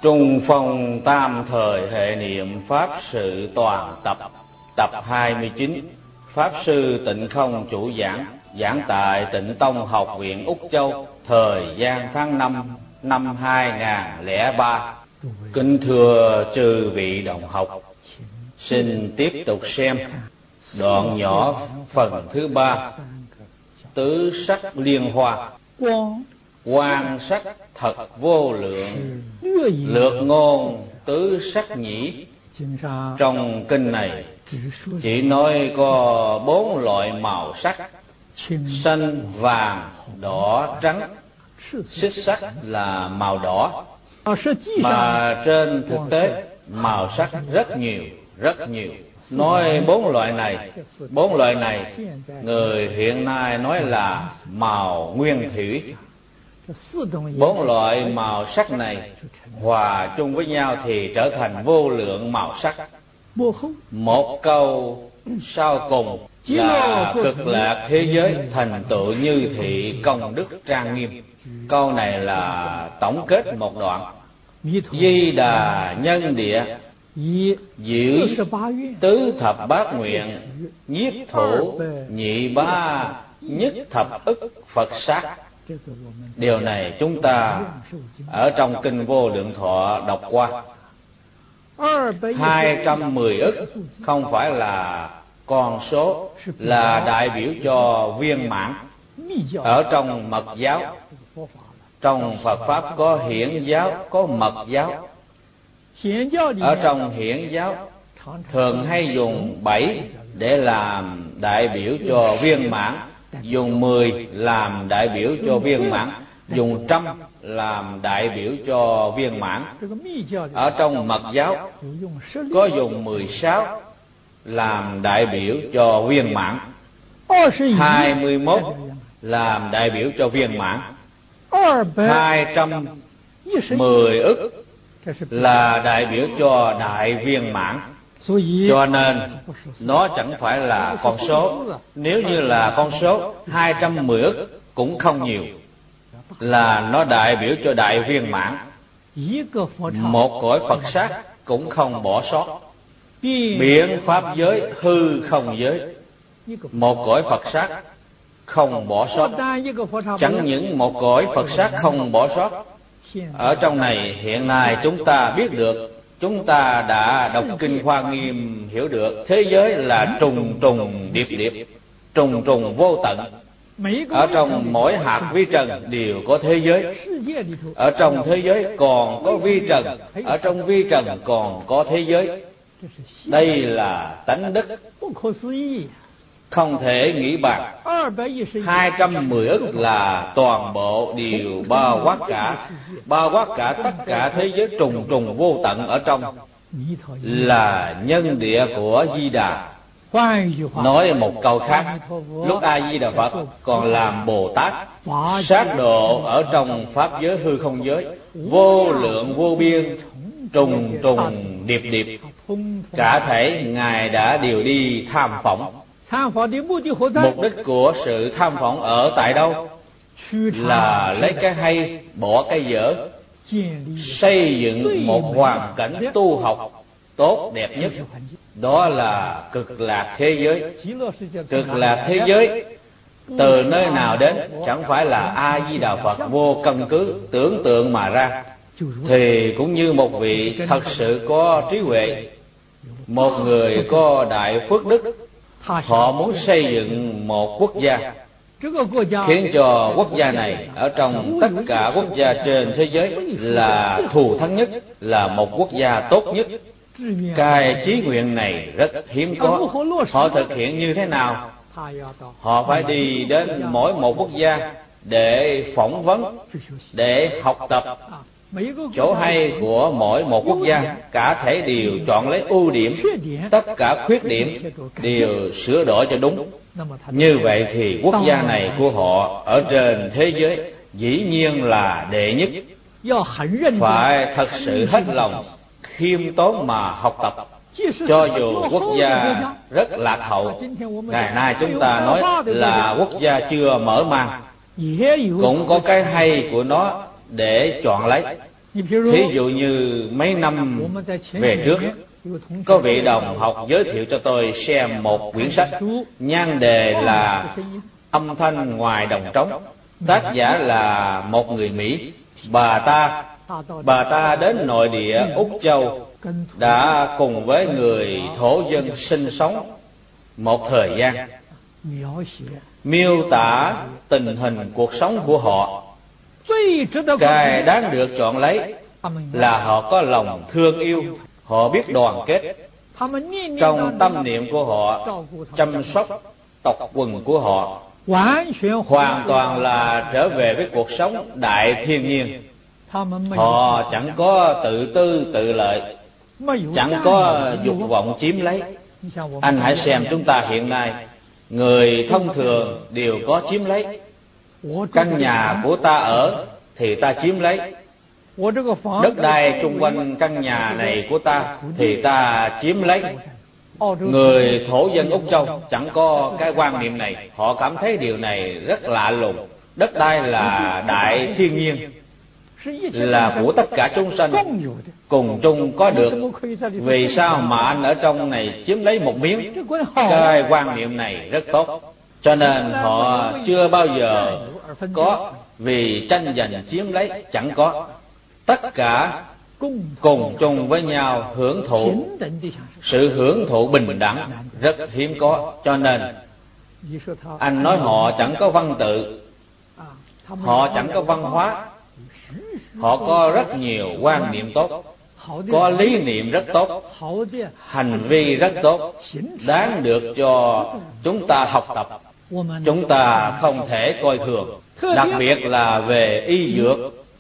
Trung phong tam thời hệ niệm Pháp sự toàn tập. Tập 29. Pháp sư Tịnh Không chủ giảng. Giảng tại Tịnh Tông Học viện Úc Châu. Thời gian tháng 5 năm 2003. Kính thưa chư vị đồng học, xin tiếp tục xem đoạn nhỏ phần thứ 3. Tứ sắc liên hoa. Quan sắc thật vô lượng, lược ngôn tứ sắc nhĩ. Trong kinh này chỉ nói có 4 loại màu sắc: xanh, vàng, đỏ, trắng. Xích sắc là màu đỏ, mà trên thực tế màu sắc rất nhiều, rất nhiều. Nói 4 loại này người hiện nay nói là màu nguyên thủy. 4 loại màu sắc này hòa chung với nhau thì trở thành vô lượng màu sắc. Một câu sau cùng là cực lạc thế giới thành tựu như thị công đức trang nghiêm. Câu này là tổng kết một đoạn. Di Đà nhân địa, giữ tứ thập bát nguyện, nhiếp thủ nhị ba nhất thập ức Phật sát. Điều này chúng ta ở trong kinh Vô Lượng Thọ đọc qua. 210 ức không phải là con số, là đại biểu cho viên mãn. Ở trong mật giáo, trong Phật Pháp có hiển giáo, có mật giáo. Ở trong hiển giáo thường hay dùng 7 để làm đại biểu cho viên mãn, dùng 10 làm đại biểu cho viên mãn, dùng 100 làm đại biểu cho viên mãn. Ở trong mật giáo có dùng 16 làm đại biểu cho viên mãn, 21 làm đại biểu cho viên mãn, 210 ức là đại biểu cho đại viên mãn. Cho nên nó chẳng phải là con số. Nếu như là con số, 210 ức cũng không nhiều, là nó đại biểu cho đại viên mãn. Một cõi Phật sát cũng không bỏ sót. Biến pháp giới, hư không giới, một cõi Phật sát không bỏ sót. Chẳng những một cõi Phật sát không bỏ sót, ở trong này hiện nay chúng ta biết được, chúng ta đã đọc kinh Hoa Nghiêm hiểu được, thế giới là trùng trùng điệp điệp, trùng trùng vô tận. Ở trong mỗi hạt vi trần đều có thế giới. Ở trong thế giới còn có vi trần, ở trong vi trần còn có thế giới. Đây là tánh đức không thể nghĩ bàn. 210 ức là toàn bộ đều bao quát cả tất cả thế giới trùng trùng vô tận ở trong, là nhân địa của Di Đà. Nói một câu khác, lúc A Di Đà Phật còn làm Bồ Tát, sát độ ở trong pháp giới hư không giới, vô lượng vô biên, trùng trùng điệp điệp, cả thể Ngài đã đều đi tham phỏng. Mục đích của sự tham phỏng ở tại đâu? Là lấy cái hay bỏ cái dở, xây dựng một hoàn cảnh tu học tốt đẹp nhất. Đó là cực lạc thế giới. Cực lạc thế giới từ nơi nào đến? Chẳng phải là A Di Đà Phật vô căn cứ tưởng tượng mà ra. Thì cũng như một vị thật sự có trí huệ, một người có đại phước đức, họ muốn xây dựng một quốc gia, khiến cho quốc gia này ở trong tất cả quốc gia trên thế giới là thù thắng nhất, là một quốc gia tốt nhất. Cái chí nguyện này rất hiếm có. Họ thực hiện như thế nào? Họ phải đi đến mỗi một quốc gia để phỏng vấn, để học tập chỗ hay của mỗi một quốc gia, cả thể đều chọn lấy ưu điểm, tất cả khuyết điểm đều sửa đổi cho đúng. Như vậy thì quốc gia này của họ ở trên thế giới dĩ nhiên là đệ nhất. Phải thật sự hết lòng khiêm tốn mà học tập. Cho dù quốc gia rất lạc hậu, ngày nay chúng ta nói là quốc gia chưa mở mang, cũng có cái hay của nó để chọn lấy. Thí dụ như mấy năm về trước, có vị đồng học giới thiệu cho tôi xem một quyển sách, nhan đề là Âm thanh ngoài đồng trống. Tác giả là một người Mỹ. Bà ta đến nội địa Úc Châu, đã cùng với người thổ dân sinh sống một thời gian, miêu tả tình hình cuộc sống của họ. Cái đáng được chọn lấy là họ có lòng thương yêu, họ biết đoàn kết. Trong tâm niệm của họ chăm sóc tộc quần của họ, hoàn toàn là trở về với cuộc sống đại thiên nhiên. Họ chẳng có tự tư tự lợi, chẳng có dục vọng chiếm lấy. Anh hãy xem chúng ta hiện nay, người thông thường đều có chiếm lấy. Căn nhà của ta ở thì ta chiếm lấy, đất đai chung quanh căn nhà này của ta thì ta chiếm lấy. Người thổ dân Úc Châu chẳng có cái quan niệm này. Họ cảm thấy điều này rất lạ lùng. Đất đai là đại thiên nhiên, là của tất cả chúng sanh, cùng chung có được. Vì sao mà anh ở trong này chiếm lấy một miếng? Cái quan niệm này rất tốt. Cho nên họ chưa bao giờ có vì tranh giành chiếm lấy, chẳng có. Tất cả cùng chung với nhau hưởng thụ. Sự hưởng thụ bình đẳng rất hiếm có. Cho nên anh nói họ chẳng có văn tự, họ chẳng có văn hóa. Họ có rất nhiều quan niệm tốt, có lý niệm rất tốt, hành vi rất tốt, đáng được cho chúng ta học tập. Chúng ta không thể coi thường. Đặc biệt là về y dược.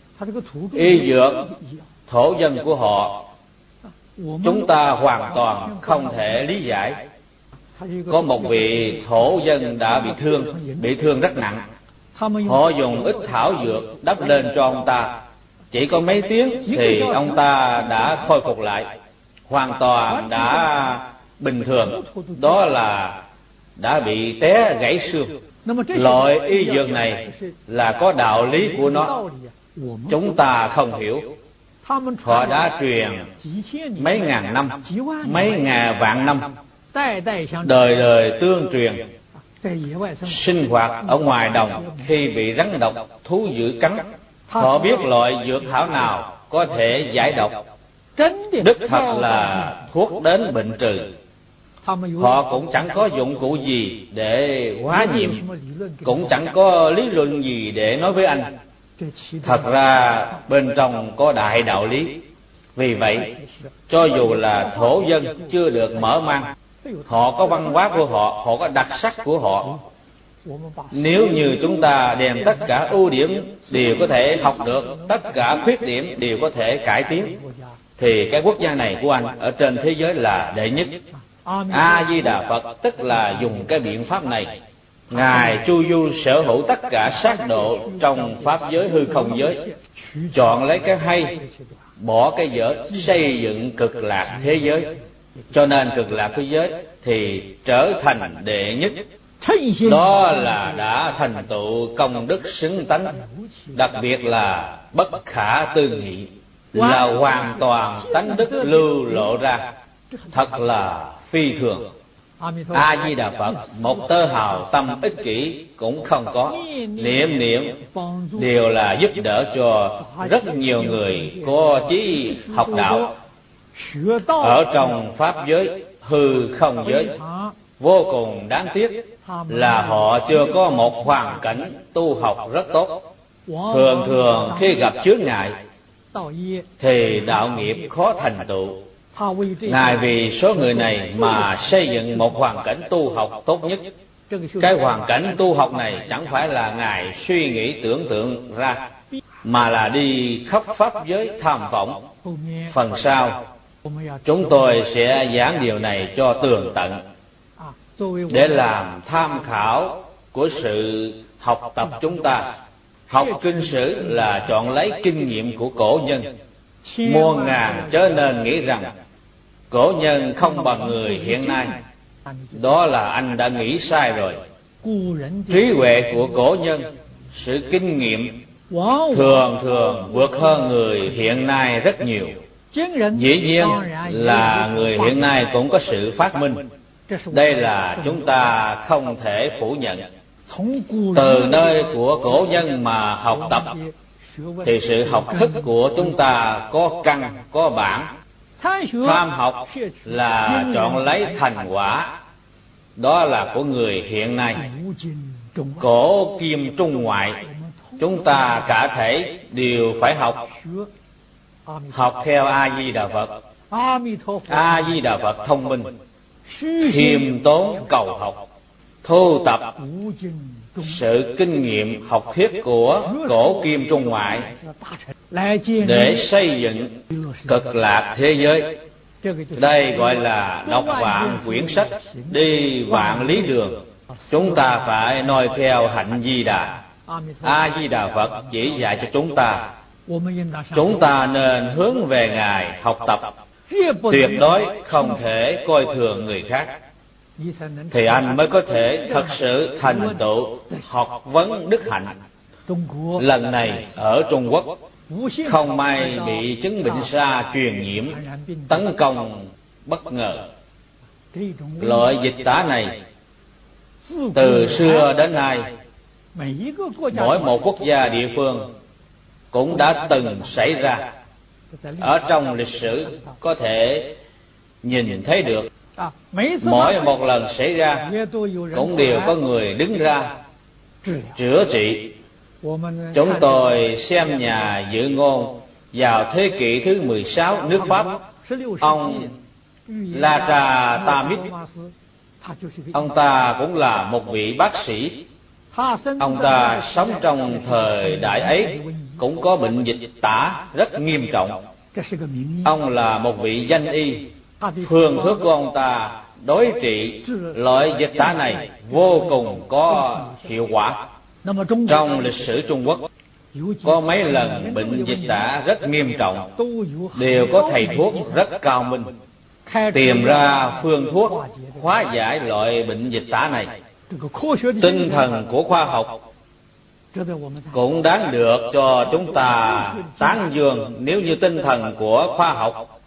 Y dược thổ dân của họ, chúng ta hoàn toàn không thể lý giải. Có một vị thổ dân đã bị thương rất nặng. Họ dùng ít thảo dược đắp lên cho ông ta, chỉ có mấy tiếng thì ông ta đã khôi phục lại, hoàn toàn đã bình thường. Đó là đã bị té gãy xương. Loại y dược này là có đạo lý của nó, chúng ta không hiểu. Họ đã truyền mấy ngàn năm, mấy ngàn vạn năm, đời đời tương truyền. Sinh hoạt ở ngoài đồng, khi bị rắn độc thú dữ cắn, họ biết loại dược thảo nào có thể giải độc. Đích thật là thuốc đến bệnh trừ. Họ cũng chẳng có dụng cụ gì để hóa nghiệm, cũng chẳng có lý luận gì để nói với anh. Thật ra bên trong có đại đạo lý. Vì vậy, cho dù là thổ dân chưa được mở mang, họ có văn hóa của họ, họ có đặc sắc của họ. Nếu như chúng ta đem tất cả ưu điểm đều có thể học được, tất cả khuyết điểm đều có thể cải tiến, thì cái quốc gia này của anh ở trên thế giới là đệ nhất. A Di Đà Phật tức là dùng cái biện pháp này. Ngài Chu Du sở hữu tất cả sát độ trong pháp giới hư không giới, chọn lấy cái hay, bỏ cái dở, xây dựng cực lạc thế giới. Cho nên cực lạc thế giới thì trở thành đệ nhất. Đó là đã thành tựu công đức xứng tánh, đặc biệt là bất khả tư nghị, là hoàn toàn tánh đức lưu lộ ra, thật là phi thường. A Di Đà Phật một tơ hào tâm ích kỷ cũng không có, niệm niệm đều là giúp đỡ cho rất nhiều người có chí học đạo ở trong pháp giới hư không giới. Vô cùng đáng tiếc là họ chưa có một hoàn cảnh tu học rất tốt. Thường thường khi gặp chướng ngại thì đạo nghiệp khó thành tựu. Ngài vì số người này mà xây dựng một hoàn cảnh tu học tốt nhất. Cái hoàn cảnh tu học này chẳng phải là Ngài suy nghĩ tưởng tượng ra, mà là đi khắp pháp giới tham vọng. Phần sau chúng tôi sẽ giảng điều này cho tường tận, để làm tham khảo của sự học tập chúng ta. Học kinh sử là chọn lấy kinh nghiệm của cổ nhân. Muôn ngàn chớ nên nghĩ rằng cổ nhân không bằng người hiện nay. Đó là anh đã nghĩ sai rồi. Trí huệ của cổ nhân, sự kinh nghiệm thường thường vượt hơn người hiện nay rất nhiều. Dĩ nhiên là người hiện nay cũng có sự phát minh, đây là chúng ta không thể phủ nhận. Từ nơi của cổ nhân mà học tập thì sự học thức của chúng ta có căn có bản. Tham học là chọn lấy thành quả, đó là của người hiện nay. Cổ kim trung ngoại, chúng ta cả thể đều phải học. Học theo A Di Đà Phật. A Di Đà Phật thông minh, khiêm tốn cầu học, thu tập sự kinh nghiệm học thuyết của cổ kim trung ngoại để xây dựng cực lạc thế giới. Đây gọi là đọc vạn quyển sách, đi vạn lý đường. Chúng ta phải noi theo hạnh Di Đà. A Di Đà Phật chỉ dạy cho chúng ta nên hướng về Ngài học tập, tuyệt đối không thể coi thường người khác, thì anh mới có thể thật sự thành tựu học vấn đức hạnh. Lần này ở Trung Quốc không may bị chứng bệnh sa truyền nhiễm tấn công bất ngờ. Loại dịch tả này từ xưa đến nay, mỗi một quốc gia địa phương cũng đã từng xảy ra. Ở trong lịch sử có thể nhìn thấy được, mỗi một lần xảy ra cũng đều có người đứng ra chữa trị. Chúng tôi xem nhà dự ngôn vào thế kỷ thứ 16 nước Pháp, ông La Tra Tamit, ông ta cũng là một vị bác sĩ. Ông ta sống trong thời đại ấy cũng có bệnh dịch tả rất nghiêm trọng. Ông là một vị danh y. Phương thuốc của ông ta đối trị loại dịch tả này vô cùng có hiệu quả. Trong lịch sử Trung Quốc có mấy lần bệnh dịch tả rất nghiêm trọng, đều có thầy thuốc rất cao minh tìm ra phương thuốc hóa giải loại bệnh dịch tả này. Tinh thần của khoa học cũng đáng được cho chúng ta tán dương. Nếu như tinh thần của khoa học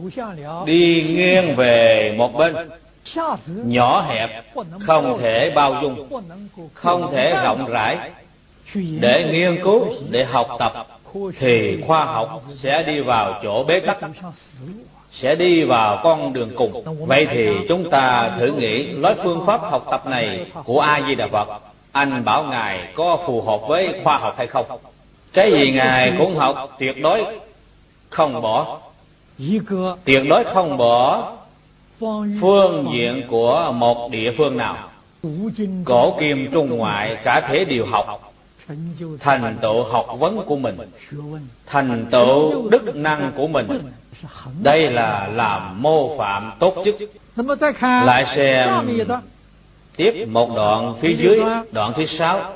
đi nghiêng về một bên, nhỏ hẹp, không thể bao dung, không thể rộng rãi để nghiên cứu, để học tập, thì khoa học sẽ đi vào chỗ bế tắc, sẽ đi vào con đường cùng. Vậy thì chúng ta thử nghĩ nói phương pháp học tập này của A Di Đà Phật, anh bảo Ngài có phù hợp với khoa học hay không? Cái gì Ngài cũng học, tuyệt đối không bỏ. Tuyệt đối không bỏ phương diện của một địa phương nào. Cổ kim trung ngoại cả thể đều học, thành tựu học vấn của mình, thành tựu đức năng của mình. Đây là làm mô phạm tốt chức. Lại xem tiếp một đoạn phía dưới, đoạn thứ 6.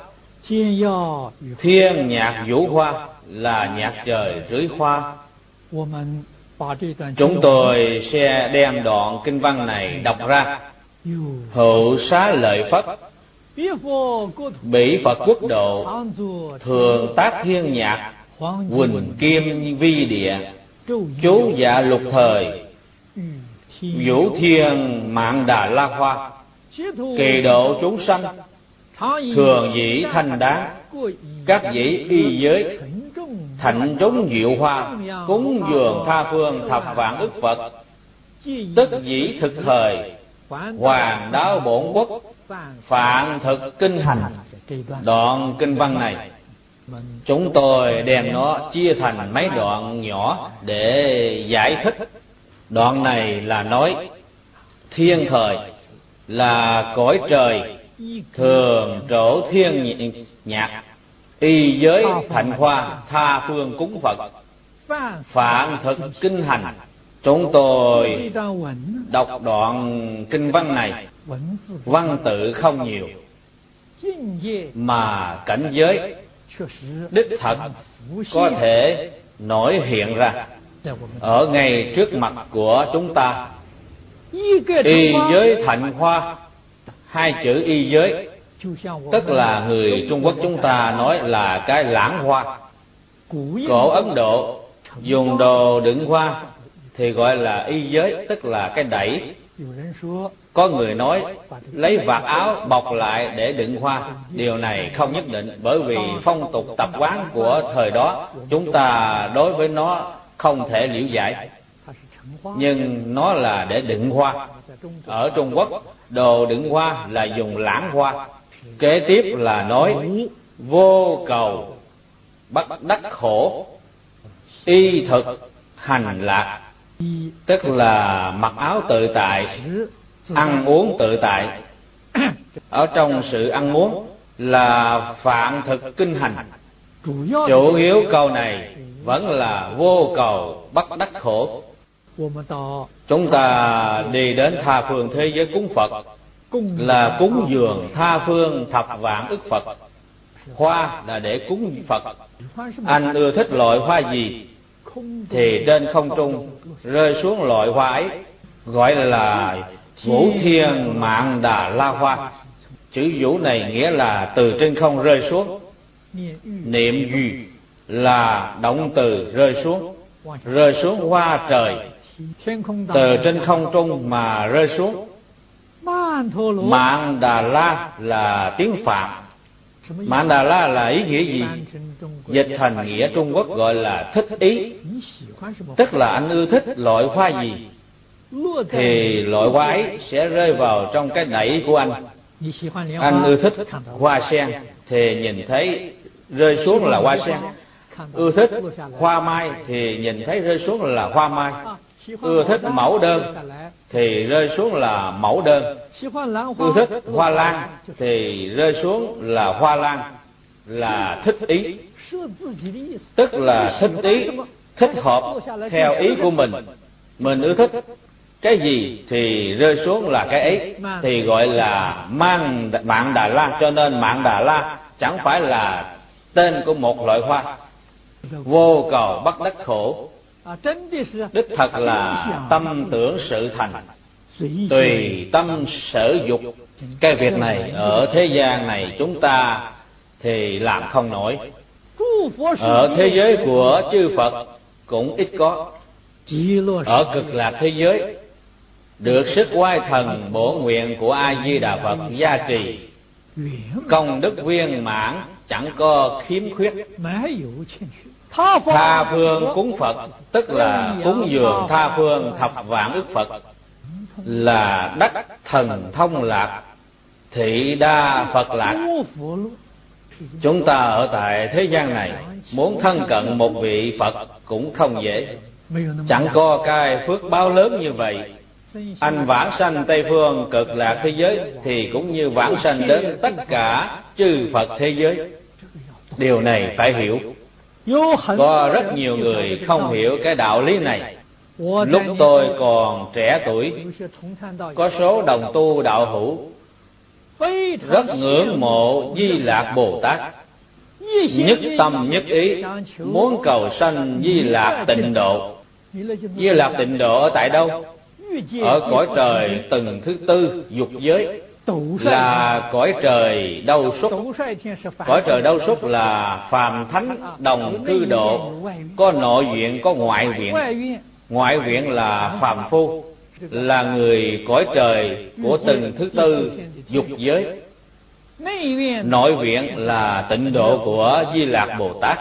Thiên nhạc vũ hoa là nhạc trời rưới hoa. Chúng tôi sẽ đem đoạn kinh văn này đọc ra. Hữu xá lợi Phất, bỉ Phật quốc độ, thường tác thiên nhạc, huỳnh kim vi địa, chú dạ lục thời, vũ thiên mạng đà la hoa, kỳ độ chúng sanh, thường dĩ thanh đáng, các dĩ y giới, thạnh chúng diệu hoa, cúng dường tha phương thập vạn ức Phật, tức dĩ thực thời, hoàng đáo bổn quốc, phạn thực kinh hành. Đoạn kinh văn này chúng tôi đem nó chia thành mấy đoạn nhỏ để giải thích. Đoạn này là nói thiên thời là cõi trời thường trổ thiên nhạc, y giới thạnh hoa tha phương cúng Phật, phạn thực kinh hành. Chúng tôi đọc đoạn kinh văn này, văn tự không nhiều mà cảnh giới đích thật có thể nổi hiện ra ở ngay trước mặt của chúng ta. Y giới thạnh hoa, hai chữ y giới Tức là người Trung Quốc chúng ta nói là cái lãng hoa. Cổ Ấn Độ dùng đồ đựng hoa thì gọi là y giới, tức là cái đẩy. Có người nói lấy vạt áo bọc lại để đựng hoa. Điều này không nhất định, bởi vì phong tục tập quán của thời đó chúng ta đối với nó không thể liễu giải. Nhưng nó là để đựng hoa. Ở Trung Quốc, đồ đựng hoa là dùng lãng hoa. Kế tiếp là nói vô cầu bất đắc khổ, y thực hành lạc. Tức là mặc áo tự tại, ăn uống tự tại. Ở trong sự ăn uống là phạn thực kinh hành. Chủ yếu câu này vẫn là vô cầu bất đắc khổ. Chúng ta đi đến tha phương thế giới cúng Phật là cúng dường tha phương thập vạn ức Phật. Hoa là để cúng Phật. Anh ưa thích loại hoa gì thì trên không trung rơi xuống loại hoa ấy, gọi là Vũ Thiên Mạn Đà La Hoa. Chữ vũ này nghĩa là từ trên không rơi xuống. Niệm duy là động từ rơi xuống hoa trời, từ trên không trung mà rơi xuống. Mạn Đà La là tiếng Phạn. Mạn Đà La là ý nghĩa gì? Dịch thành nghĩa Trung Quốc gọi là thích ý. Tức là anh ưa thích loại hoa gì thì loại hoa ấy sẽ rơi vào trong cái đẩy của anh. Anh ưa thích hoa sen thì nhìn thấy rơi xuống là hoa sen. Ưa thích hoa mai thì nhìn thấy rơi xuống là hoa mai. Ưa thích mẫu đơn thì rơi xuống là mẫu đơn. Ưa thích hoa lan thì rơi xuống là hoa lan, là thích ý. Tức là thích ý, thích hợp theo ý của mình. Mình ưa thích cái gì thì rơi xuống là cái ấy, thì gọi là Mạn Đà La. Cho nên Mạn Đà La chẳng phải là tên của một loại hoa. Vô cầu bất đắc khổ, đích thật là tâm tưởng sự thành, tùy tâm sở dục. Cái việc này ở thế gian này chúng ta thì làm không nổi. Ở thế giới của chư Phật cũng ít có. Ở cực lạc thế giới, được sức oai thần bổ nguyện của A Di Đà Phật gia trì, công đức viên mãn, chẳng có khiếm khuyết. Tha phương cúng Phật, tức là cúng dường tha phương thập vạn ức Phật, là đắc thần thông lạc, thị đa Phật lạc. Chúng ta ở tại thế gian này muốn thân cận một vị Phật cũng không dễ. Chẳng có cái phước báo lớn như vậy. Anh vãng sanh Tây phương cực lạc thế giới thì cũng như vãng sanh đến tất cả chư Phật thế giới. Điều này phải hiểu. Có rất nhiều người không hiểu cái đạo lý này. Lúc tôi còn trẻ tuổi, có số đồng tu đạo hữu rất ngưỡng mộ Di Lạc Bồ Tát, nhất tâm nhất ý muốn cầu sanh Di Lạc Tịnh Độ. Di Lạc Tịnh Độ ở tại đâu? Ở cõi trời tầng thứ tư dục giới, là cõi trời Đâu Xuất. Cõi trời Đâu Xuất là phàm thánh đồng cư độ, có nội viện có ngoại viện. Ngoại viện là phàm phu, là người cõi trời của tầng thứ tư dục giới. Nội viện là tịnh độ của Di Lạc Bồ Tát.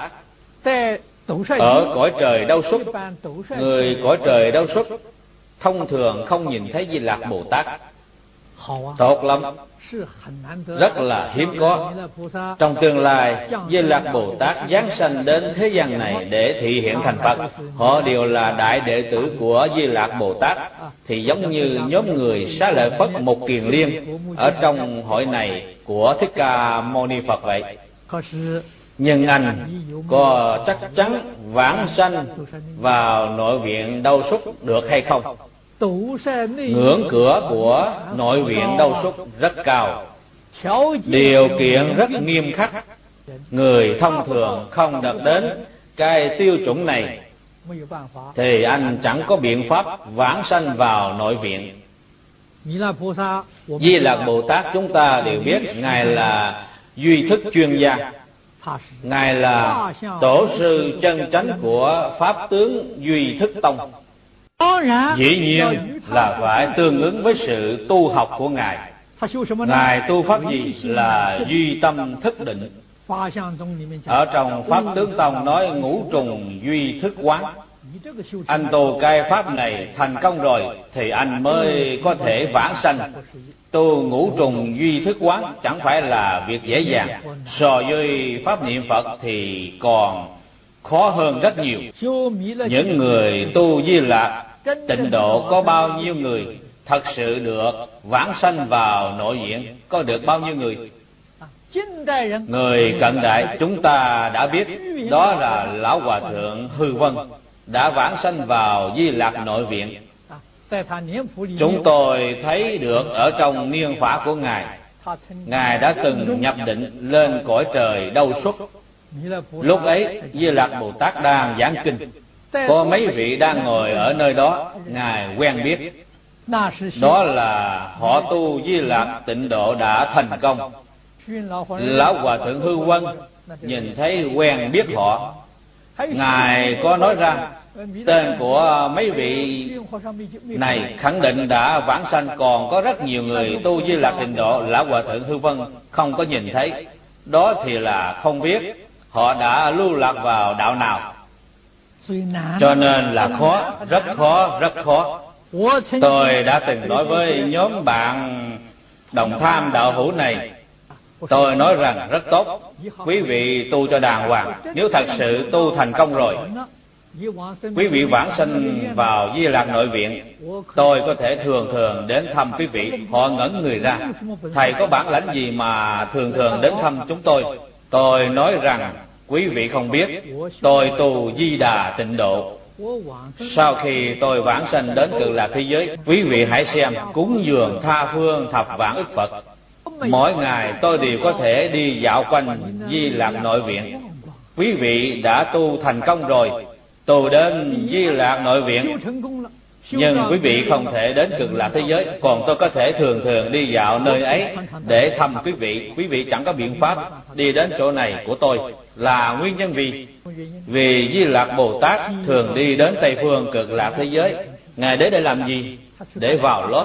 Ở cõi trời Đâu Xuất, người cõi trời Đâu Xuất thông thường không nhìn thấy Di Lạc Bồ Tát. Tốt lắm, rất là hiếm có. Trong tương lai, Di Lạc Bồ Tát giáng sanh đến thế gian này để thị hiện thành Phật. Họ đều là đại đệ tử của Di Lạc Bồ Tát, thì giống như nhóm người Xá Lợi Phất Một Kiền Liên ở trong hội này của Thích Ca Mâu Ni Phật vậy. Nhưng anh có chắc chắn vãng sanh vào nội viện Đâu Xuất được hay không? Ngưỡng cửa của nội viện Đâu Xuất rất cao, điều kiện rất nghiêm khắc. Người thông thường không đạt đến cái tiêu chuẩn này thì anh chẳng có biện pháp vãng sanh vào nội viện. Di Lặc Bồ Tát chúng ta đều biết Ngài là duy thức chuyên gia, Ngài là tổ sư chân chánh của Pháp tướng Duy Thức Tông. Dĩ nhiên là phải tương ứng với sự tu học của Ngài. Ngài tu pháp gì? Là duy tâm thức định. Ở trong Pháp Tướng Tông nói ngũ trùng duy thức quán. Anh tu cái pháp này thành công rồi thì anh mới có thể vãng sanh. Tu ngũ trùng duy thức quán chẳng phải là việc dễ dàng, so với pháp niệm Phật thì còn khó hơn rất nhiều. Những người tu Di Lạc tịnh độ có bao nhiêu người thật sự được vãng sanh vào nội viện? Có được bao nhiêu người? Người cận đại chúng ta đã biết, đó là Lão Hòa Thượng Hư Vân đã vãng sanh vào Di Lạc nội viện. Chúng tôi thấy được ở trong niên phả của Ngài, Ngài đã từng nhập định lên cõi trời Đâu Xuất. Lúc ấy Di Lặc Bồ Tát đang giảng kinh, có mấy vị đang ngồi ở nơi đó, Ngài quen biết. Đó là họ tu Di Lạc tịnh độ đã thành công. Lão Hòa Thượng Hư Vân nhìn thấy quen biết họ, Ngài có nói ra tên của mấy vị này khẳng định đã vãng sanh, còn có rất nhiều người tu Di Lạc tịnh độ Lão Hòa Thượng Hư Vân không có nhìn thấy. Đó thì là không biết họ đã lưu lạc vào đạo nào. Cho nên là khó, rất khó, rất khó. Tôi đã từng nói với nhóm bạn đồng tham đạo hữu này, tôi nói rằng rất tốt, quý vị tu cho đàng hoàng. Nếu thật sự tu thành công rồi, quý vị vãng sanh vào Di Lạc nội viện, tôi có thể thường thường đến thăm quý vị. Họ ngẩn người ra, thầy có bản lãnh gì mà thường thường đến thăm chúng tôi? Tôi nói rằng quý vị không biết, tôi tu Di Đà tịnh độ. Sau khi tôi vãng sanh đến Cực Lạc thế giới, quý vị hãy xem, cúng dường tha phương thập vạn ức Phật. Mỗi ngày tôi đều có thể đi dạo quanh Di Lạc nội viện. Quý vị đã tu thành công rồi, tu đến Di Lạc nội viện, nhưng quý vị không thể đến Cực Lạc thế giới. Còn tôi có thể thường thường đi dạo nơi ấy để thăm quý vị. Quý vị chẳng có biện pháp đi đến chỗ này của tôi. Là nguyên nhân vì Di Lạc Bồ Tát thường đi đến Tây Phương Cực Lạc thế giới. Ngài đến đây làm gì? Để vào lót.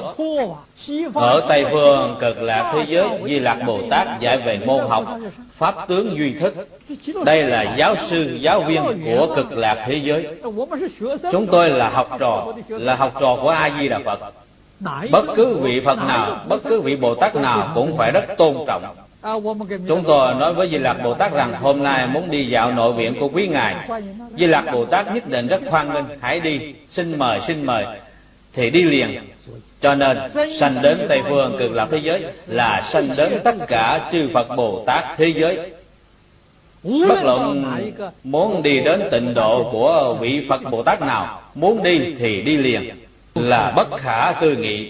Ở Tây Phương Cực Lạc thế giới, Di Lạc Bồ Tát dạy về môn học Pháp tướng duy thức. Đây là giáo sư, giáo viên của Cực Lạc thế giới. Chúng tôi là học trò của A Di Đà Phật. Bất cứ vị Phật nào, bất cứ vị Bồ Tát nào cũng phải rất tôn trọng. Chúng tôi nói với Di Lạc Bồ Tát rằng hôm nay muốn đi dạo nội viện của quý ngài. Di Lạc Bồ Tát nhất định rất hoan nghênh, hãy đi, xin mời, thì đi liền. Cho nên sanh đến Tây Phương Cực Lạc thế giới là sanh đến tất cả chư Phật Bồ Tát thế giới. Bất luận muốn đi đến tịnh độ của vị Phật Bồ Tát nào, muốn đi thì đi liền, là bất khả tư nghị.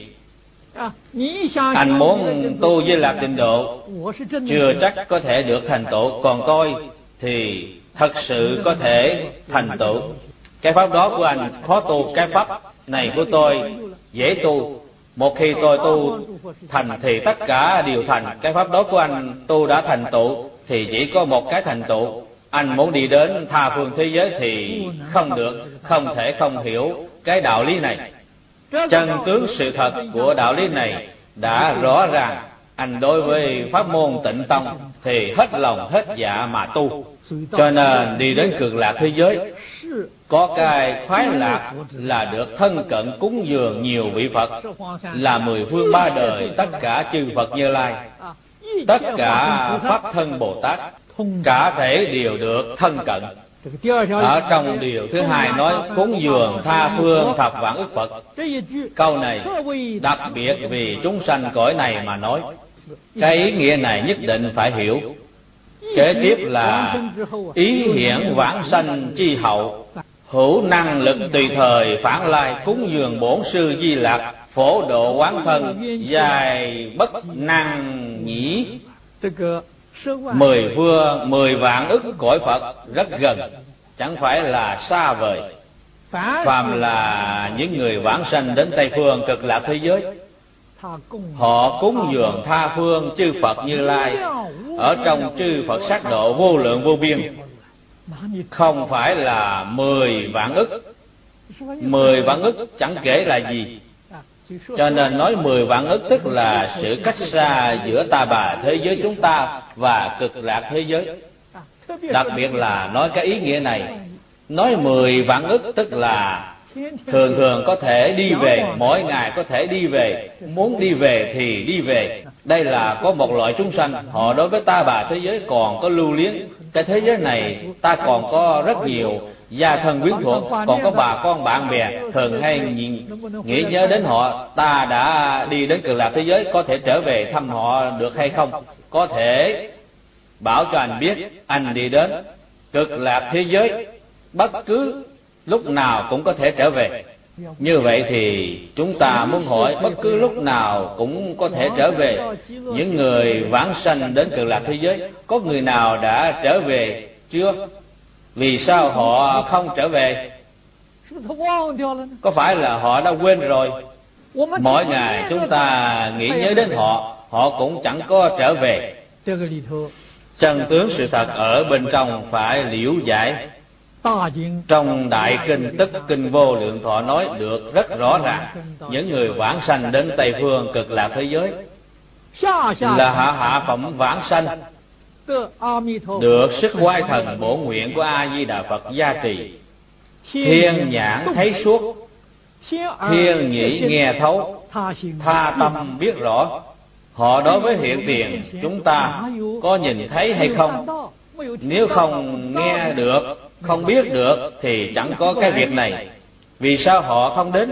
Anh muốn tu Di Lạc tịnh độ chưa chắc có thể được thành tựu, còn tôi thì thật sự có thể thành tựu. Cái pháp đó của anh khó tu, cái pháp này của tôi dễ tu. Một khi tôi tu thành thì tất cả đều thành. Cái pháp đó của anh tu đã thành tựu thì chỉ có một cái thành tựu. Anh muốn đi đến tha phương thế giới thì không được, không thể không hiểu cái đạo lý này. Chân tướng sự thật của đạo lý này đã rõ ràng. Anh đối với pháp môn Tịnh Tông thì hết lòng hết dạ mà tu. Cho nên đi đến Cực Lạc thế giới có cái khoái lạc là được thân cận cúng dường nhiều vị Phật, là 10 phương 3 đời tất cả chư Phật Như Lai, tất cả Pháp thân Bồ Tát, cả thể đều được thân cận. Ở trong điều thứ hai nói cúng dường tha phương thập vạn ức Phật. Câu này đặc biệt vì chúng sanh cõi này mà nói. Cái ý nghĩa này nhất định phải hiểu. Kế tiếp là ý hiện vãng sanh chi hậu, hữu năng lực tùy thời phản lai, cúng dường bổn sư Di Lạc, phổ độ quán thân, dài bất năng nhĩ. 10 vạn ức cõi Phật rất gần, chẳng phải là xa vời. Phàm là những người vãng sanh đến Tây Phương Cực Lạc thế giới, Họ cúng dường tha phương chư Phật Như Lai ở trong chư Phật sát độ vô lượng vô biên, không phải là 10 vạn ức. 10 vạn ức chẳng kể là gì. Cho nên nói 10 vạn ức tức là sự cách xa giữa ta bà thế giới chúng ta và cực lạc thế giới. Đặc biệt là nói cái ý nghĩa này. Nói 10 vạn ức tức là thường thường có thể đi về, mỗi ngày có thể đi về, muốn đi về thì đi về. Đây là có một loại chúng sanh, họ đối với ta bà thế giới còn có lưu luyến. Cái thế giới này ta còn có rất nhiều gia thân quyến thuộc, còn có bà con bạn bè, thường hay nghĩ nhớ đến họ. Ta đã đi đến cực lạc thế giới, có thể trở về thăm họ được hay không? Có thể bảo cho anh biết, anh đi đến cực lạc thế giới bất cứ lúc nào cũng có thể trở về. Như vậy thì chúng ta muốn hỏi, bất cứ lúc nào cũng có thể trở về. Những người vãng sanh đến cực lạc thế giới, có người nào đã trở về chưa? Vì sao họ không trở về? Có phải là họ đã quên rồi? Mỗi ngày chúng ta nghĩ nhớ đến họ, họ cũng chẳng có trở về. Chân tướng sự thật ở bên trong phải liễu giải. Trong Đại Kinh Tức Kinh Vô Lượng Thọ nói được rất rõ ràng, những người vãng sanh đến Tây Phương cực lạc thế giới là hạ phẩm vãng sanh, được sức oai thần bổ nguyện của A Di Đà Phật gia trì, thiên nhãn thấy suốt, thiên nhĩ nghe thấu, tha tâm biết rõ. Họ đối với hiện tiền chúng ta có nhìn thấy hay không? Nếu không nghe được, không biết được thì chẳng có cái việc này. Vì sao họ không đến?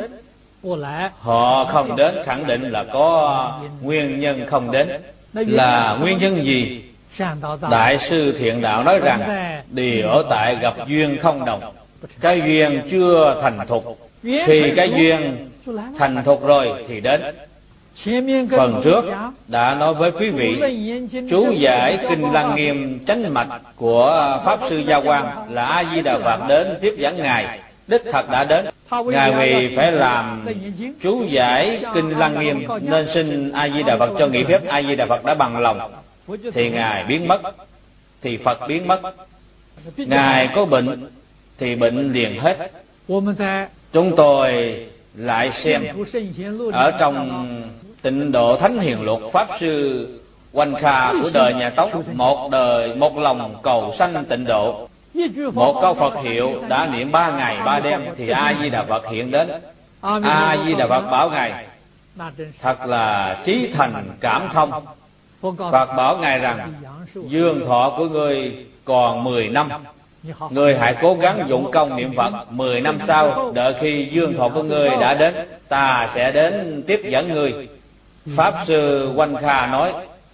Họ không đến khẳng định là có nguyên nhân không đến. Là nguyên nhân gì? Đại sư Thiện Đạo nói rằng đều ở tại gặp duyên không đồng. Cái duyên chưa thành thục, thì cái duyên thành thục rồi thì đến. Phần trước đã nói với quý vị, chú giải Kinh Lăng Nghiêm chánh mạch của Pháp Sư Gia Quang là A Di Đà Phật đến tiếp dẫn Ngài, đích thật đã đến. Ngài vì phải làm chú giải Kinh Lăng Nghiêm nên xin A Di Đà Phật cho nghỉ phép. A Di Đà Phật đã bằng lòng thì Ngài biến mất, thì Phật biến mất. Ngài có bệnh thì bệnh liền hết. Chúng tôi lại xem ở trong Tịnh Độ Thánh Hiền Luật, Pháp Sư Oanh Kha của đời nhà Tống, một đời một lòng cầu sanh tịnh độ, một câu Phật hiệu đã niệm 3 ngày 3 đêm thì A Di Đà Phật hiện đến. A Di Đà Phật bảo Ngài thật là trí thành cảm thông. Phật bảo Ngài rằng dương thọ của ngươi còn 10 năm, ngươi hãy cố gắng dụng công niệm Phật. 10 năm sau, đợi khi dương thọ của ngươi đã đến, ta sẽ đến tiếp dẫn ngươi. Pháp Sư Oanh Kha nói,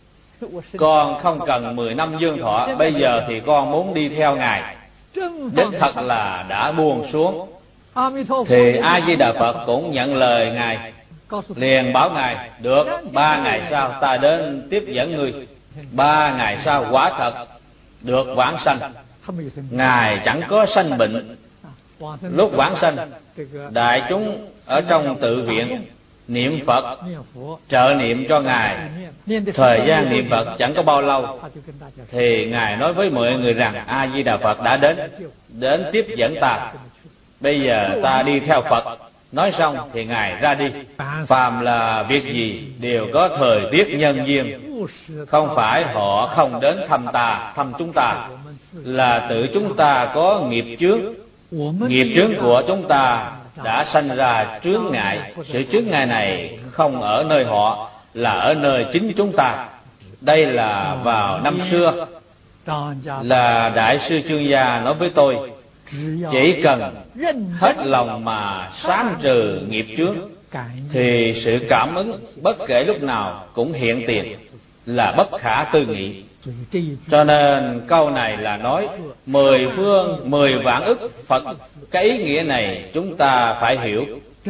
con không cần 10 năm dương thọ, bây giờ thì con muốn đi theo Ngài. Đích thật là đã buông xuống. Thì A Di Đà Phật cũng nhận lời Ngài, liền bảo Ngài, được, 3 ngày sau ta đến tiếp dẫn ngươi. 3 ngày sau quả thật được vãng sanh. Ngài chẳng có sanh bệnh. Lúc vãng sanh, đại chúng ở trong tự viện niệm Phật trợ niệm cho Ngài. Thời gian niệm Phật chẳng có bao lâu thì Ngài nói với mọi người rằng A Di Đà Phật đã đến tiếp dẫn ta. Bây giờ ta đi theo Phật. Nói xong thì Ngài ra đi. Phàm là việc gì đều có thời tiết nhân duyên, không phải họ không đến thăm ta, thăm chúng ta, là tự chúng ta có nghiệp chướng. Nghiệp chướng của chúng ta đã sanh ra chướng ngại. Sự chướng ngại này không ở nơi họ, là ở nơi chính chúng ta. Đây là vào năm xưa, là Đại sư Chương Gia nói với tôi, chỉ cần hết lòng mà sáng trừ nghiệp chướng thì sự cảm ứng bất kể lúc nào cũng hiện tiền, là bất khả tư nghị. Cho nên câu này là nói 10 phương 10 vạn ức Phật. Cái ý nghĩa này chúng ta phải hiểu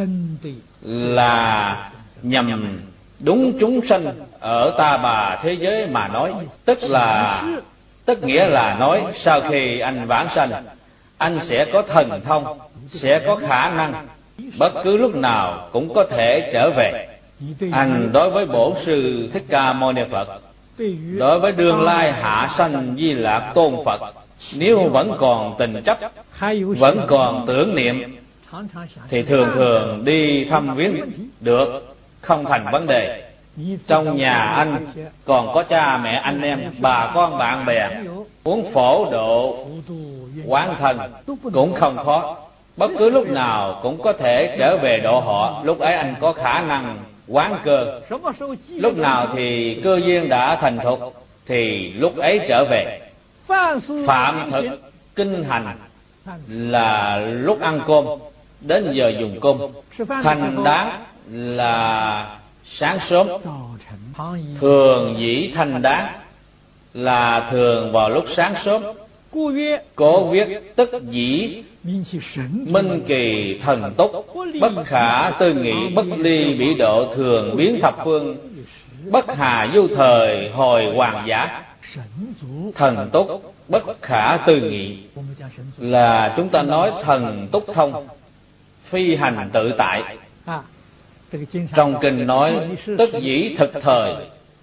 là nhằm đúng chúng sanh ở ta bà thế giới mà nói. Tức nghĩa là nói sau khi anh vãng sanh, anh sẽ có thần thông, sẽ có khả năng bất cứ lúc nào cũng có thể trở về. Anh đối với bổn sư Thích Ca Mâu Ni Phật, đối với đương lai hạ sanh Di Lạc Tôn Phật, nếu vẫn còn tình chấp, vẫn còn tưởng niệm, thì thường thường đi thăm viếng được, không thành vấn đề. Trong nhà anh còn có cha mẹ anh em, bà con bạn bè, muốn phổ độ quán thân cũng không khó. Bất cứ lúc nào cũng có thể trở về độ họ. Lúc ấy anh có khả năng quán cơ. Lúc nào thì cơ duyên đã thành thục thì lúc ấy trở về. Phạm thực kinh hành là lúc ăn cơm, đến giờ dùng cơm. Thành đáng là sáng sớm. Thường dĩ thành đáng là thường vào lúc sáng sớm. Cố viết tức dĩ minh kỳ thần túc, bất khả tư nghị, bất ly bỉ độ, thường biến thập phương, bất hà du thời hồi hoàng giả. Thần túc bất khả tư nghị là chúng ta nói thần túc thông, phi hành tự tại. Trong kinh nói tức dĩ thực thời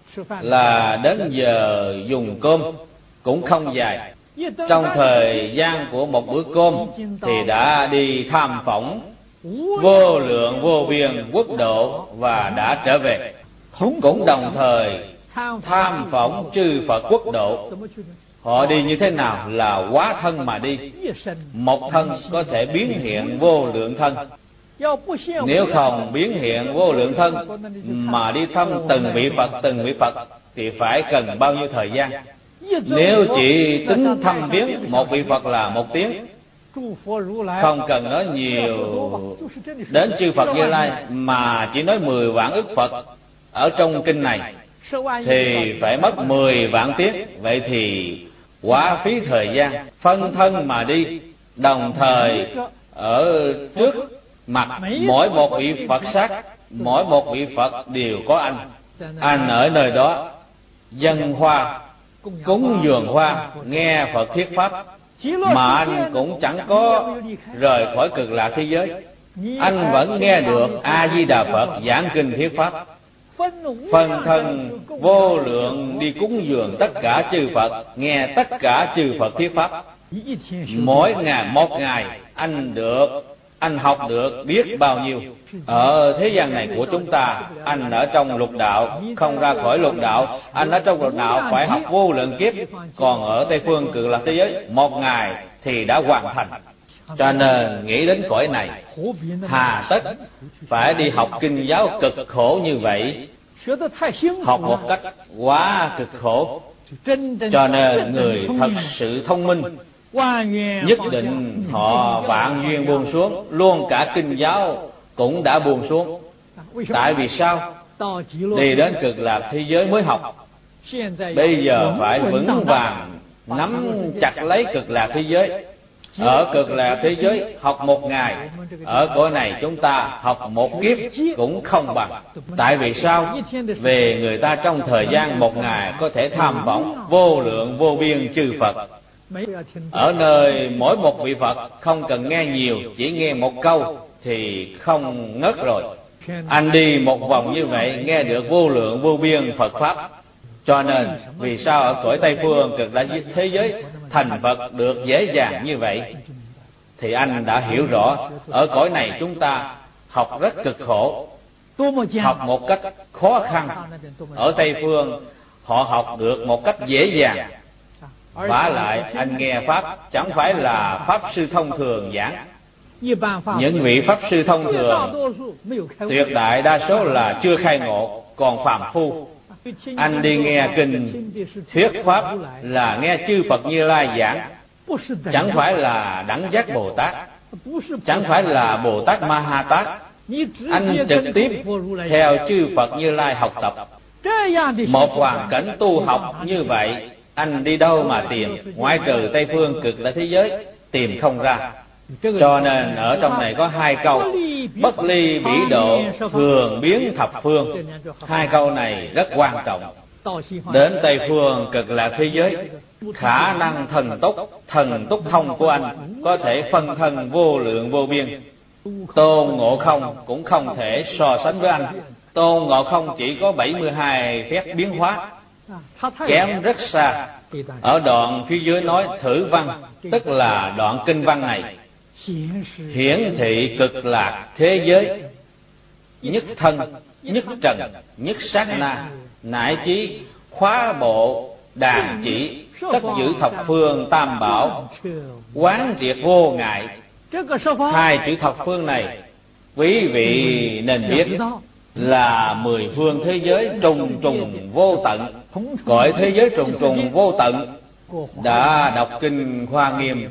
là đến giờ dùng cơm cũng không dài. Trong thời gian của một bữa cơm thì đã đi tham phỏng vô lượng vô biên quốc độ và đã trở về. Cũng đồng thời tham phỏng chư Phật quốc độ. Họ đi như thế nào? Là hóa thân mà đi. Một thân có thể biến hiện vô lượng thân. Nếu không biến hiện vô lượng thân mà đi thăm từng vị Phật thì phải cần bao nhiêu thời gian? Nếu chỉ tính thăm viếng một vị Phật là 1 tiếng, không cần nói nhiều đến chư Phật Như Lai, mà chỉ nói 10 vạn ức Phật ở trong kinh này thì phải mất 10 vạn tiếng. Vậy thì quá phí thời gian. Phân thân mà đi, đồng thời ở trước mặt mỗi một vị Phật sát, mỗi một vị Phật đều có anh. Anh ở nơi đó dâng hoa, cúng dường hoa, nghe Phật thuyết pháp, mà anh cũng chẳng có rời khỏi Cực Lạc thế giới. Anh vẫn nghe được A Di Đà Phật giảng kinh thuyết pháp. Phân thân vô lượng đi cúng dường tất cả chư Phật, nghe tất cả chư Phật thuyết pháp. Mỗi ngày một ngày anh học được biết bao nhiêu. Ở thế gian này của chúng ta, anh ở trong lục đạo không ra khỏi lục đạo, anh ở trong lục đạo phải học vô lượng kiếp. Còn ở Tây phương Cực Lạc thế giới, một ngày thì đã hoàn thành. Cho nên nghĩ đến cõi này, hà tất phải đi học kinh giáo cực khổ như vậy, học một cách quá cực khổ. Cho nên người thật sự thông minh nhất định họ vạn duyên buông xuống, luôn cả kinh giáo cũng đã buông xuống. Tại vì sao? Đi đến Cực Lạc thế giới mới học. Bây giờ phải vững vàng nắm chặt lấy Cực Lạc thế giới. Ở Cực Lạc thế giới học một ngày, ở cõi này chúng ta học một kiếp cũng không bằng. Tại vì sao? Vì người ta trong thời gian một ngày có thể tham vọng vô lượng vô biên chư Phật. Ở nơi mỗi một vị Phật không cần nghe nhiều, chỉ nghe một câu thì không ngớt rồi. Anh đi một vòng như vậy nghe được vô lượng vô biên Phật pháp. Cho nên vì sao ở cõi Tây phương Cực Lạc thế giới thành Phật được dễ dàng như vậy, thì anh đã hiểu rõ. Ở cõi này chúng ta học rất cực khổ, học một cách khó khăn. Ở Tây phương họ học được một cách dễ dàng. Vả lại anh nghe pháp chẳng phải là pháp sư thông thường giảng. Những vị pháp sư thông thường tuyệt đại đa số là chưa khai ngộ, còn phàm phu. Anh đi nghe kinh thuyết pháp là nghe chư Phật Như Lai giảng, chẳng phải là đẳng giác Bồ Tát, chẳng phải là Bồ Tát Ma Ha Tát. Anh trực tiếp theo chư Phật Như Lai học tập. Một hoàn cảnh tu học như vậy, anh đi đâu mà tìm, ngoại trừ Tây phương Cực Lạc thế giới tìm không ra. Cho nên ở trong này có 2 câu: bất ly bỉ độ, thường biến thập phương. 2 câu này rất quan trọng. Đến Tây phương Cực Lạc thế giới, khả năng thần túc thông của anh có thể phân thân vô lượng vô biên. Tôn Ngộ Không cũng không thể so sánh với anh. Tôn Ngộ Không chỉ có 72 phép biến hóa, kém rất xa. Ở đoạn phía dưới nói thử văn, tức là đoạn kinh văn này hiển thị cực lạc thế giới, nhất thân, nhất trần, nhất sát na, nại chí khóa bộ đàn chỉ, tất giữ thập phương tam bảo, quán triệt vô ngại. Hai chữ thập phương này quý vị nên biết là 10 phương thế giới trùng trùng vô tận. Gọi thế giới trùng trùng vô tận, đã đọc kinh Hoa Nghiêm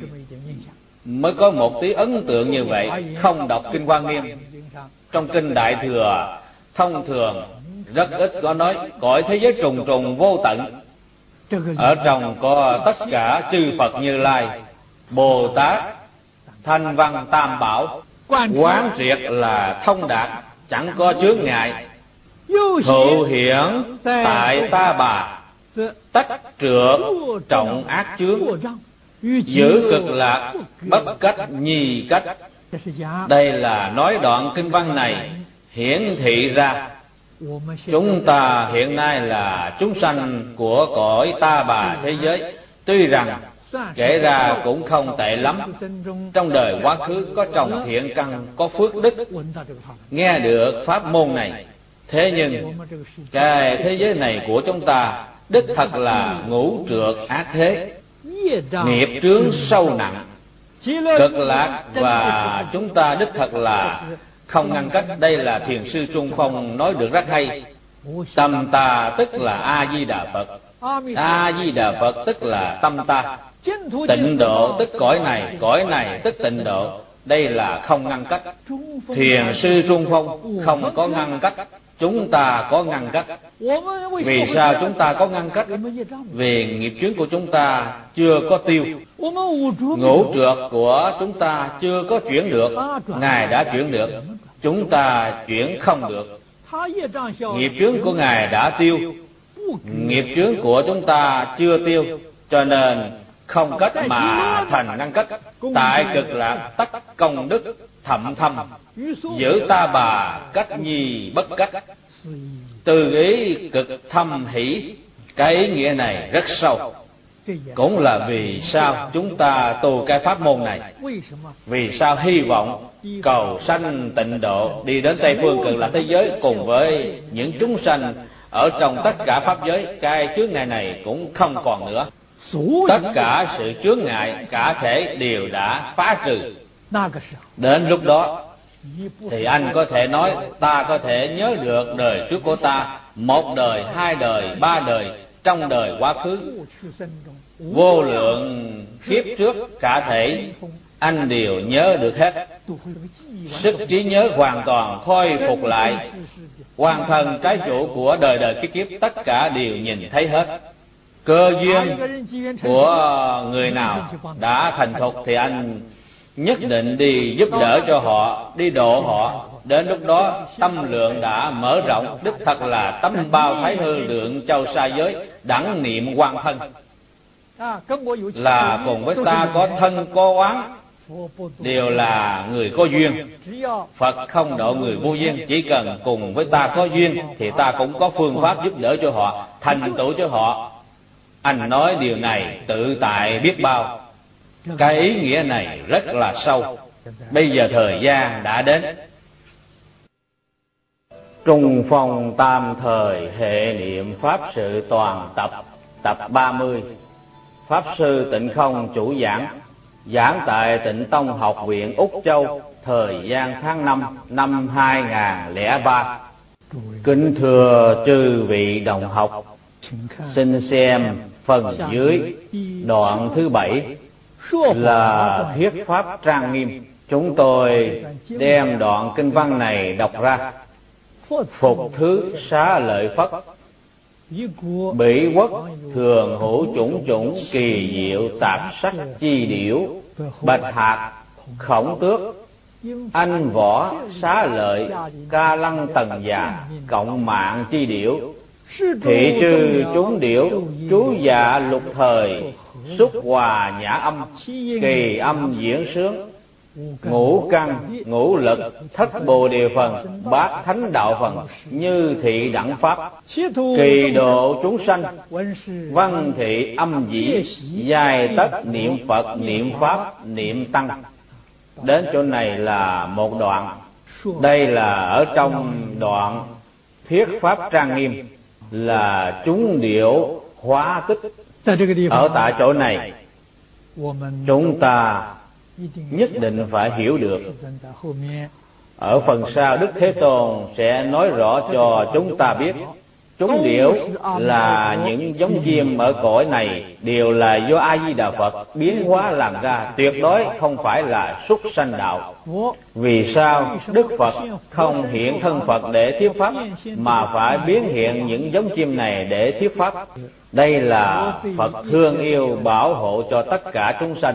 mới có một tí ấn tượng như vậy. Không đọc kinh Hoa Nghiêm, trong kinh Đại Thừa thông thường rất ít có nói cõi thế giới trùng trùng vô tận. Ở trong có tất cả chư Phật Như Lai, Bồ Tát, Thanh Văn Tam Bảo, quán triệt là thông đạt, chẳng có chướng ngại. Thụ hiển tại ta bà, tất trượt trọng ác chướng, giữ cực lạc bất cách nhi cách. Đây là nói đoạn kinh văn này hiển thị ra chúng ta hiện nay là chúng sanh của cõi ta bà thế giới. Tuy rằng kể ra cũng không tệ lắm, trong đời quá khứ có trồng thiện căn, có phước đức, nghe được pháp môn này. Thế nhưng cái thế giới này của chúng ta đích thật là ngũ trượt ác thế, nghiệp chướng sâu nặng, cực lạc và chúng ta đích thật là không ngăn cách. Đây là Thiền sư Trung Phong nói được rất hay. Tâm ta tức là A Di Đà Phật, A Di Đà Phật tức là tâm ta. Tịnh độ tức cõi này tức tịnh độ. Đây là không ngăn cách. Thiền sư Trung Phong không có ngăn cách, chúng ta có ngăn cách. Vì sao chúng ta có ngăn cách? Vì nghiệp chướng của chúng ta chưa có tiêu, ngũ trượt của chúng ta chưa có chuyển được. Ngài đã chuyển được, chúng ta chuyển không được. Nghiệp chướng của Ngài đã tiêu, nghiệp chướng của chúng ta chưa tiêu, cho nên không cách mà thành ngăn cách. Tại cực lạc tất công đức thậm thâm, giữ ta bà cách nhi bất cách. Từ ý cực thâm hỷ, cái ý nghĩa này rất sâu. Cũng là vì sao chúng ta tu cái pháp môn này, vì sao hy vọng cầu sanh tịnh độ, đi đến Tây Phương Cực Lạc thế giới cùng với những chúng sanh ở trong tất cả pháp giới. Cái chướng ngại này cũng không còn nữa. Tất cả sự chướng ngại cả thể đều đã phá trừ. Đến lúc đó thì anh có thể nói ta có thể nhớ được đời trước của ta, một đời, hai đời, ba đời, trong đời quá khứ, vô lượng kiếp trước cả thể anh đều nhớ được hết. Sức trí nhớ hoàn toàn khôi phục lại, hoàn thân trái chủ của đời đời kiếp kiếp, tất cả đều nhìn thấy hết. Cơ duyên của người nào đã thành thục thì anh nhất định đi giúp đỡ cho họ, đi độ họ. Đến lúc đó tâm lượng đã mở rộng, đích thật là tâm bao thái hư lượng châu sa giới, đẳng niệm quan thân. Là cùng với ta có thân có oán, đều là người có duyên. Phật không độ người vô duyên, chỉ cần cùng với ta có duyên thì ta cũng có phương pháp giúp đỡ cho họ, thành tựu cho họ. Anh nói điều này tự tại biết bao. Cái ý nghĩa này rất là sâu. Bây giờ thời gian đã đến. Trung Phong tam thời hệ niệm pháp sự toàn tập, tập 30. Pháp sư Tịnh Không chủ giảng, giảng tại Tịnh Tông Học viện Úc Châu, thời gian tháng 5 năm 2003. Kính thưa chư vị đồng học, xin xem phần dưới đoạn thứ 7 là thuyết pháp trang nghiêm. Chúng tôi đem đoạn kinh văn này đọc ra. Phục thứ xá lợi Phất, Bỉ quốc thường hữu chủng chủng kỳ diệu tạp sắc chi điểu, bạch hạc khổng tước, anh võ xá lợi ca lăng tần già, cộng mạng chi điểu, thị trư chúng điểu, chú dạ lục thời, xuất hòa nhã âm, kỳ âm diễn sướng, ngũ căn, ngũ lực, thất bồ đề phần, bát thánh đạo phần, như thị đẳng pháp, kỳ độ chúng sanh, văn thị âm dĩ, dài tất niệm Phật, niệm Pháp, niệm Tăng. Đến chỗ này là một đoạn. Đây là ở trong đoạn Thuyết Pháp Trang Nghiêm, là chúng điệu hóa tích. Ở tại chỗ này chúng ta nhất định phải hiểu được. Ở phần sau Đức Thế Tôn sẽ nói rõ cho chúng ta biết, chúng điểu là những giống chim ở cõi này đều là do A Di Đà Phật biến hóa làm ra, tuyệt đối không phải là súc sanh đạo. Vì sao Đức Phật không hiện thân Phật để thuyết pháp, mà phải biến hiện những giống chim này để thuyết pháp? Đây là Phật thương yêu bảo hộ cho tất cả chúng sanh,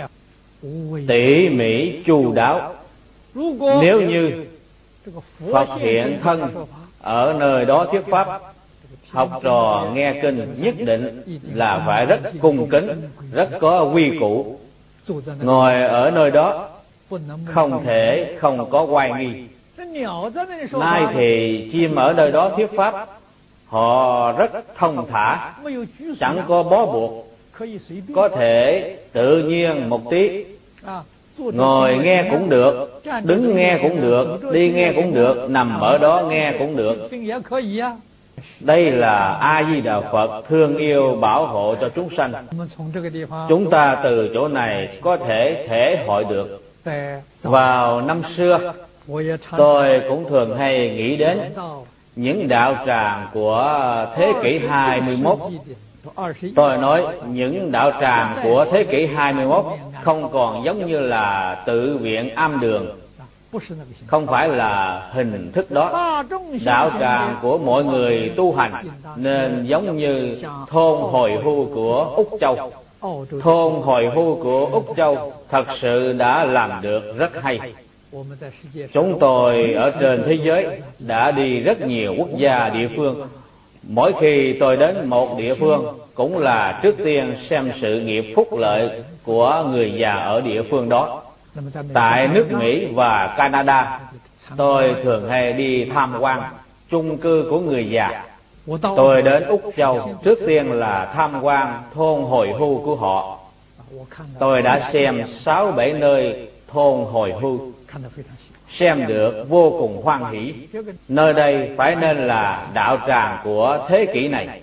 tỉ mỉ chu đáo. Nếu như Phật hiện thân ở nơi đó thuyết pháp, học trò nghe kinh nhất định là phải rất cung kính, rất có quy củ. Ngồi ở nơi đó không thể không có oai nghi. Nay thì chim ở nơi đó thuyết pháp, họ rất thông thả, chẳng có bó buộc, có thể tự nhiên một tí, ngồi nghe cũng được, đứng nghe cũng được, đi nghe cũng được, nằm ở đó nghe cũng được. Đây là A Di Đà Phật thương yêu bảo hộ cho chúng sanh. Chúng ta từ chỗ này có thể thể hội được. Vào năm xưa, tôi cũng thường hay nghĩ đến những đạo tràng của thế kỷ 21. Tôi nói những đạo tràng của thế kỷ 21 không còn giống như là tự viện am đường, không phải là hình thức đó. Đạo tràng của mọi người tu hành nên giống như thôn Hồi Hưu của Úc Châu. Thôn Hồi Hưu của Úc Châu thật sự đã làm được rất hay. Chúng tôi ở trên thế giới đã đi rất nhiều quốc gia địa phương. Mỗi khi tôi đến một địa phương cũng là trước tiên xem sự nghiệp phúc lợi của người già ở địa phương đó. Tại nước Mỹ và Canada, tôi thường hay đi tham quan chung cư của người già. Tôi đến Úc Châu trước tiên là tham quan thôn Hồi Hưu của họ. Tôi đã xem 6-7 nơi thôn Hồi Hưu, xem được vô cùng hoan hỷ. Nơi đây phải nên là đạo tràng của thế kỷ này,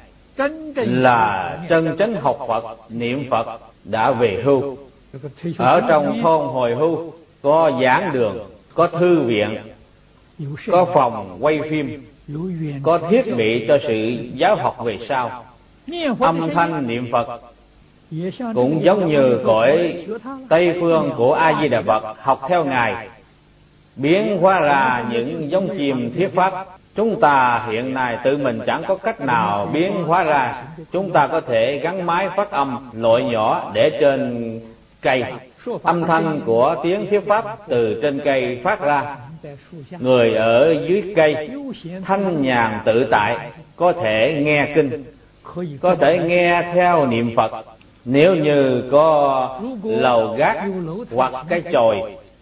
là chân chánh học Phật, niệm Phật đã về hưu. Ở trong thôn Hồi Hưu có giảng đường, có thư viện, có phòng quay phim, có thiết bị cho sự giáo học về sau. Âm thanh niệm Phật cũng giống như cõi Tây phương của A Di Đà Phật học theo Ngài, biến hóa ra những giống chim thuyết pháp. Chúng ta hiện nay tự mình chẳng có cách nào biến hóa ra. Chúng ta có thể gắn máy phát âm loại nhỏ để trên cây, âm thanh của tiếng thuyết pháp từ trên cây phát ra. Người ở dưới cây thanh nhàn tự tại có thể nghe kinh, có thể nghe theo niệm Phật. Nếu như có lầu gác hoặc cái chòi,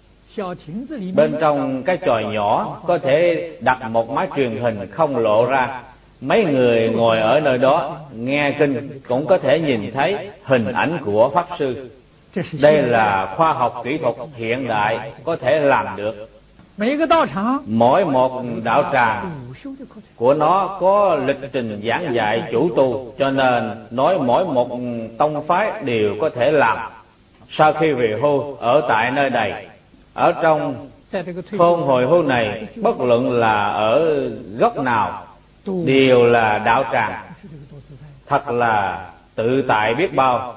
bên trong cái chòi nhỏ có thể đặt một máy truyền hình không lộ ra. Mấy người ngồi ở nơi đó nghe kinh cũng có thể nhìn thấy hình ảnh của Pháp Sư. Đây là khoa học kỹ thuật hiện đại có thể làm được. Mỗi một đạo tràng của nó có lịch trình giảng dạy chủ tu, cho nên nói mỗi một tông phái đều có thể làm. Sau khi về hưu ở tại nơi này, ở trong thôn Hồi Hưu này, bất luận là ở góc nào đều là đạo tràng, thật là tự tại biết bao.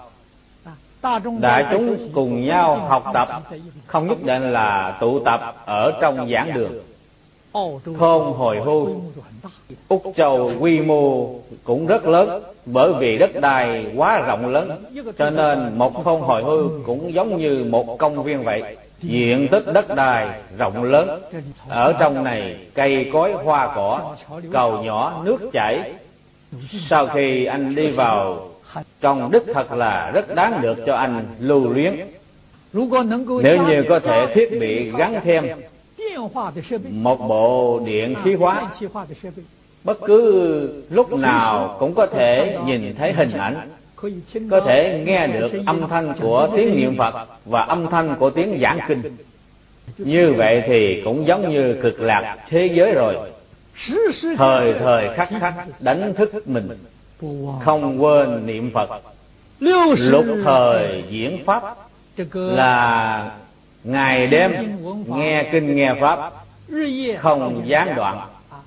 Đại chúng cùng nhau học tập, không nhất định là tụ tập ở trong giảng đường. Thôn Hồi Hưu Úc Châu quy mô cũng rất lớn, bởi vì đất đai quá rộng lớn, cho nên một thôn Hồi Hưu cũng giống như một công viên vậy. Diện tích đất đai rộng lớn, ở trong này cây cối hoa cỏ, cầu nhỏ nước chảy. Sau khi anh đi vào trong, đích thật là rất đáng được cho anh lưu luyến. Nếu như có thể thiết bị gắn thêm một bộ điện khí hóa, bất cứ lúc nào cũng có thể nhìn thấy hình ảnh, có thể nghe được âm thanh của tiếng niệm Phật và âm thanh của tiếng giảng kinh. Như vậy thì cũng giống như cực lạc thế giới rồi. Thời thời khắc khắc đánh thức mình, không quên niệm Phật. Lục thời diễn pháp là ngày đêm nghe kinh nghe pháp, không gián đoạn.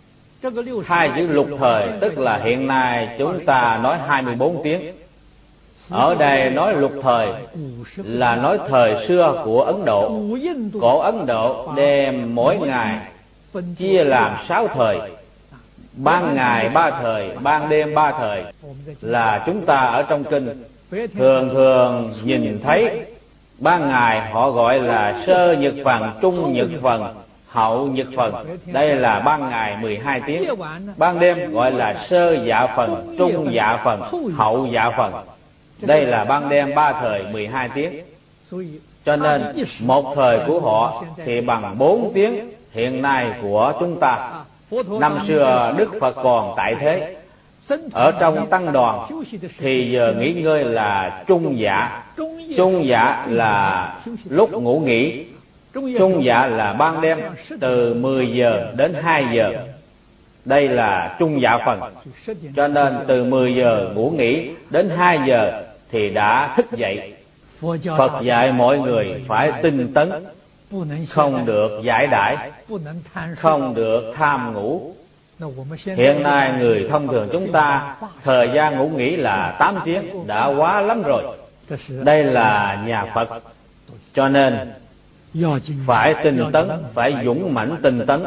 Hai chữ lục thời tức là hiện nay chúng ta nói 24 tiếng. Ở đây nói lục thời là nói thời xưa của Ấn Độ. Cổ Ấn Độ đem mỗi ngày chia làm 6 thời: ban ngày 3 thời, ban đêm 3 thời. Là chúng ta ở trong kinh thường nhìn thấy ban ngày họ gọi là sơ nhật phần, trung nhật phần, hậu nhật phần. Đây là ban ngày 12 tiếng. Ban đêm gọi là sơ dạ phần, trung dạ phần, hậu dạ phần. Đây là ban đêm 3 thời 12 tiếng. Cho nên một thời của họ thì bằng 4 tiếng hiện nay của chúng ta. Năm xưa Đức Phật còn tại thế, ở trong tăng đoàn thì giờ nghỉ ngơi là trung dạ. Trung dạ là lúc ngủ nghỉ. Trung dạ là ban đêm từ 10 giờ đến 2 giờ. Đây là trung dạ phần. Cho nên từ 10 giờ ngủ nghỉ đến 2 giờ thì đã thức dậy. Phật dạy mọi người phải tinh tấn, không được giải đãi, không được tham ngủ. Hiện nay người thông thường chúng ta thời gian ngủ nghỉ là 8 tiếng đã quá lắm rồi. Đây là nhà Phật. Cho nên phải tinh tấn, phải dũng mãnh tinh tấn.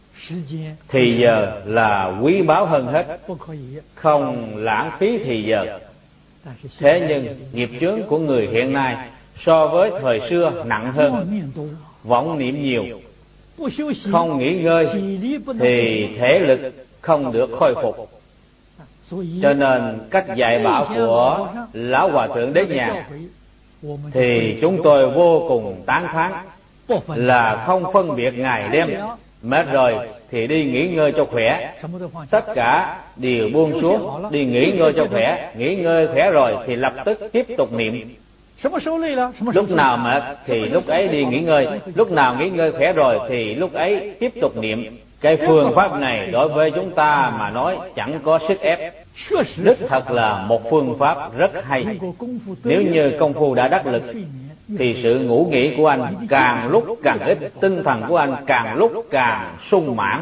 Thì giờ là quý báu hơn hết, không lãng phí thì giờ. Thế nhưng nghiệp chướng của người hiện nay so với thời xưa nặng hơn, vọng niệm nhiều, không nghỉ ngơi thì thể lực không được khôi phục. Cho nên cách dạy bảo của Lão Hòa Thượng Đế Nhàn thì chúng tôi vô cùng tán thán, là không phân biệt ngày đêm. Mệt rồi thì đi nghỉ ngơi cho khỏe, tất cả đều buông xuống, đi nghỉ ngơi cho khỏe. Nghỉ ngơi khỏe rồi thì lập tức tiếp tục niệm. Lúc nào mệt thì lúc ấy đi nghỉ ngơi, lúc nào nghỉ ngơi khỏe rồi thì lúc ấy tiếp tục niệm. Cái phương pháp này đối với chúng ta mà nói chẳng có sức ép. Đích thật là một phương pháp rất hay. Nếu như công phu đã đắc lực thì sự ngủ nghỉ của anh càng lúc càng ít, tinh thần của anh càng lúc càng sung mãn.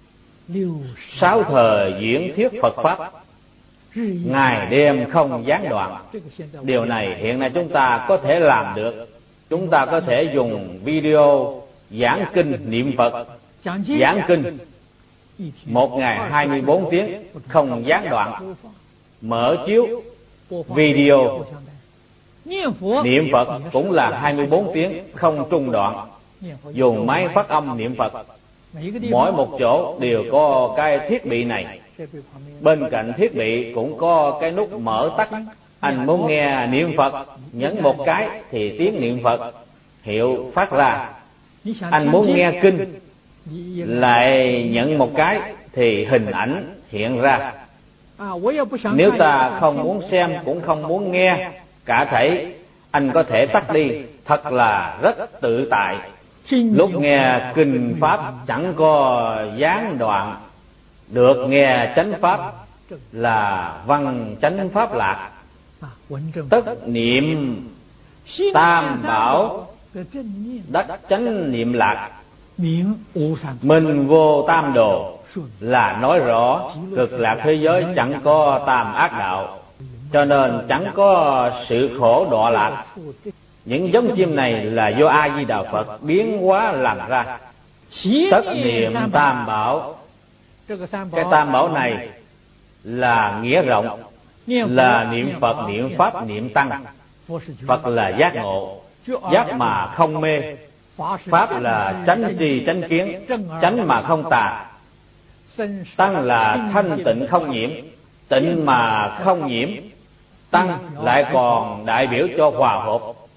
6 thời diễn thuyết Phật pháp, ngày đêm không gián đoạn. Điều này hiện nay chúng ta có thể làm được. Chúng ta có thể dùng video giảng kinh niệm Phật, giảng kinh một ngày 24 tiếng không gián đoạn, mở chiếu video niệm Phật cũng là 24 tiếng không trung đoạn. Dùng máy phát âm niệm Phật, mỗi một chỗ đều có cái thiết bị này. Bên cạnh thiết bị cũng có cái nút mở tắt. Anh muốn nghe niệm Phật, nhấn một cái thì tiếng niệm Phật hiệu phát ra. Anh muốn nghe kinh, lại nhận một cái thì hình ảnh hiện ra. Nếu ta không muốn xem cũng không muốn nghe cả thảy, anh có thể tắt đi, thật là rất tự tại. Lúc nghe kinh pháp chẳng có gián đoạn, được nghe chánh pháp là văn chánh pháp lạc. Tất niệm tam bảo, đắc chánh niệm lạc. Minh vô tam đồ là nói rõ cực lạc thế giới chẳng có tam ác đạo, cho nên chẳng có sự khổ đọa lạc. Những giống chim này là do A Di Đà Phật biến hóa làm ra. Tất niệm tam bảo, cái tam bảo này là nghĩa rộng, là niệm Phật, niệm Pháp, niệm Tăng. Phật là giác ngộ, giác mà không mê. Pháp là chánh tri chánh kiến, chánh mà không tà. Tăng là thanh tịnh không nhiễm, tịnh mà không nhiễm. Tăng lại còn đại biểu cho hòa hợp.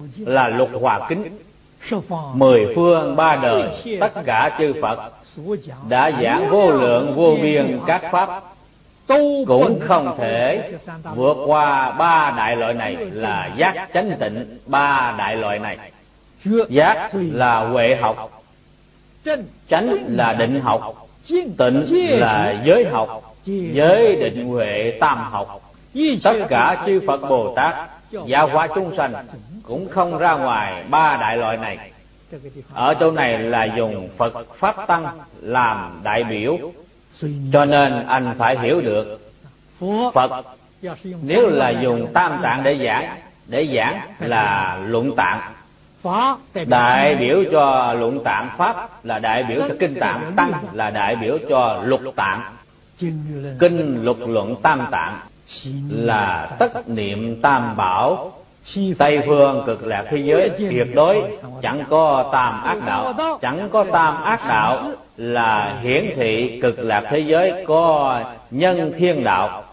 là Lục Hòa Kính. 10 phương 3 đời tất cả chư Phật đã giảng vô lượng vô biên các pháp, cũng không thể vượt qua 3 đại loại này là giác chánh tịnh. 3 đại loại này, giác là huệ học, chánh là định học, tịnh là giới học, giới định huệ tam học. Tất cả chư Phật Bồ Tát giáo hóa chúng sanh cũng không ra ngoài 3 đại loại này. Ở chỗ này là dùng Phật Pháp Tăng làm đại biểu, cho nên anh phải hiểu được Phật nếu là dùng tam tạng để giảng là luận tạng, đại biểu cho luận tạng. Pháp là đại biểu cho kinh tạng, tăng là đại biểu cho lục tạng. Kinh lục luận tam tạng là tất niệm tam bảo. Tây phương Cực Lạc thế giới tuyệt đối chẳng có tam ác đạo. Chẳng có tam ác đạo là hiển thị Cực Lạc thế giới có nhân thiên đạo.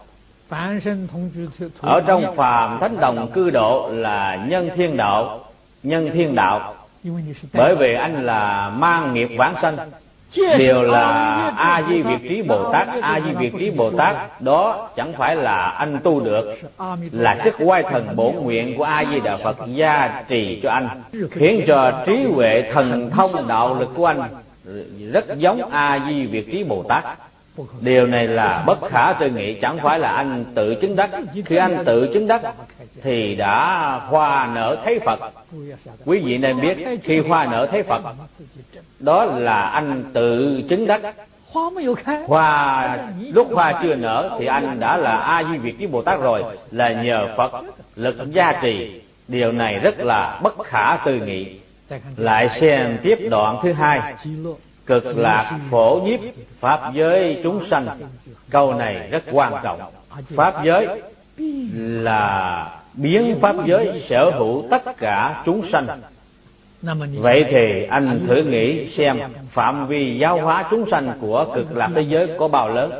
Ở trong phàm thánh đồng cư độ là nhân thiên đạo. Nhân thiên đạo bởi vì anh là mang nghiệp vãng sanh, đều là A Di Việt Trí Bồ Tát. A Di Việt Trí Bồ Tát đó chẳng phải là anh tu được, là sức oai thần bổn nguyện của A Di Đà Phật gia trì cho anh, khiến cho trí huệ thần thông đạo lực của anh rất giống A Di Việt Trí Bồ Tát. Điều này là bất khả tư nghị, chẳng phải là anh tự chứng đắc. Khi anh tự chứng đắc thì đã hoa nở thấy Phật. Quý vị nên biết, khi hoa nở thấy Phật đó là anh tự chứng đắc. Lúc hoa chưa nở thì anh đã là A Di Việt Trí Bồ Tát rồi, là nhờ Phật lực gia trì. Điều này rất là bất khả tư nghị. Lại xem tiếp đoạn thứ 2: Cực lạc phổ nhiếp pháp giới chúng sanh. Câu này rất quan trọng. Pháp giới là biến pháp giới sở hữu tất cả chúng sanh. Vậy thì anh thử nghĩ xem phạm vi giáo hóa chúng sanh của Cực Lạc thế giới có bao lớn?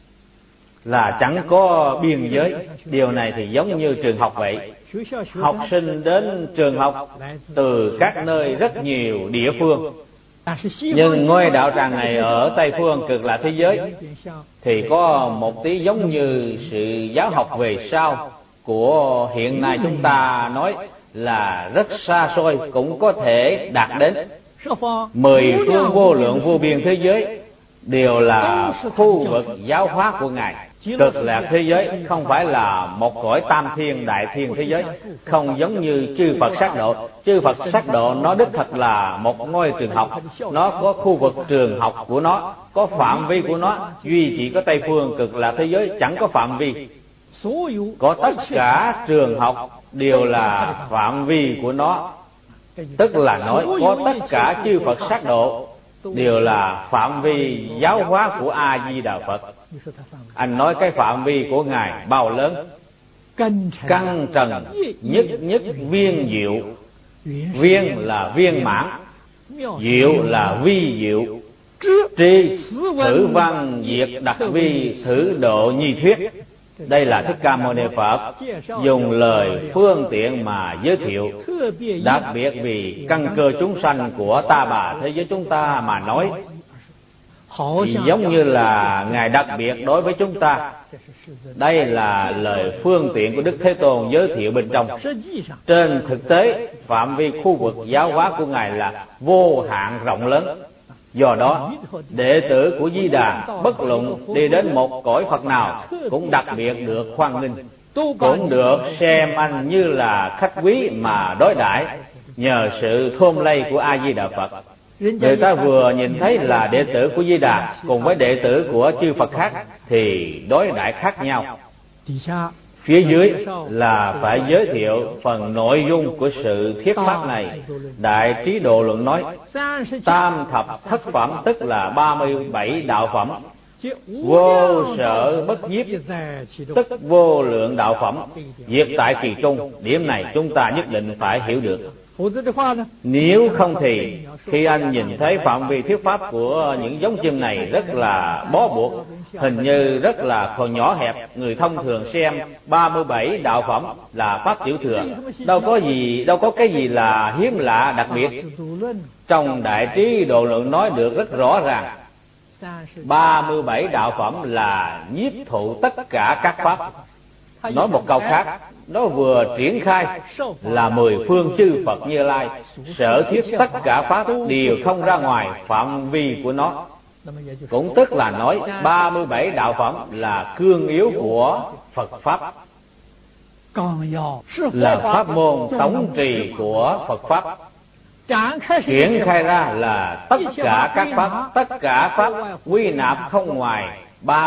Là chẳng có biên giới. Điều này thì giống như trường học vậy. Học sinh đến trường học từ các nơi rất nhiều địa phương. Nhưng ngôi đạo tràng này ở Tây phương Cực Lạc thế giới thì có một tí giống như sự giáo học về sau của hiện nay chúng ta nói là rất xa xôi, cũng có thể đạt đến. 10 phương vô lượng vô biên thế giới đều là khu vực giáo hóa của Ngài. Cực Lạc thế giới không phải là một cõi tam thiên đại thiên thế giới, không giống như chư Phật sát độ. Chư Phật sát độ nó đích thật là một ngôi trường học, nó có khu vực trường học của nó, có phạm vi của nó. Duy chỉ có Tây phương Cực Lạc thế giới chẳng có phạm vi, có tất cả trường học đều là phạm vi của nó. Tức là nói có tất cả chư Phật sát độ đều là phạm vi giáo hóa của A Di Đà Phật. Anh nói cái phạm vi của Ngài bao lớn? Căn trần nhất nhất viên diệu. Viên là viên mãn, diệu là vi diệu. Tri thử văn diệt đặc vi thử độ nhi thuyết. Đây là Thích Ca Mâu Ni Phật dùng lời phương tiện mà giới thiệu, đặc biệt vì căn cơ chúng sanh của ta bà thế giới chúng ta mà nói. Thì giống như là Ngài đặc biệt đối với chúng ta. Đây là lời phương tiện của Đức Thế Tôn giới thiệu bên trong. Trên thực tế, phạm vi khu vực giáo hóa của Ngài là vô hạn rộng lớn. Do đó, đệ tử của Di Đà bất luận đi đến một cõi Phật nào cũng đặc biệt được hoan nghênh, cũng được xem anh như là khách quý mà đối đãi, nhờ sự thôn lây của A Di Đà Phật. Người ta vừa nhìn thấy là đệ tử của Di Đà cùng với đệ tử của chư Phật khác thì đối đãi khác nhau. Phía dưới là phải giới thiệu phần nội dung của sự thuyết pháp này. Đại Trí Độ Luận nói tam thập thất phẩm, tức là 37 đạo phẩm. Vô sở bất nhiếp, tức vô lượng đạo phẩm, diệt tại kỳ trung. Điểm này chúng ta nhất định phải hiểu được. Nếu không thì khi anh nhìn thấy phạm vi thuyết pháp của những giống chim này rất là bó buộc, hình như rất là còn nhỏ hẹp, người thông thường xem 37 đạo phẩm là pháp tiểu thừa, đâu có cái gì là hiếm lạ đặc biệt. Trong Đại Trí Độ Luận nói được rất rõ ràng, 37 đạo phẩm là nhiếp thụ tất cả các pháp. Nói một câu khác, nó vừa triển khai là 10 phương chư Phật Như Lai, sở thiết tất cả pháp đều không ra ngoài phạm vi của nó. Cũng tức là nói 37 đạo phẩm là cương yếu của Phật Pháp, là pháp môn tổng trì của Phật Pháp. Triển khai ra là tất cả các pháp, tất cả pháp quy nạp không ngoài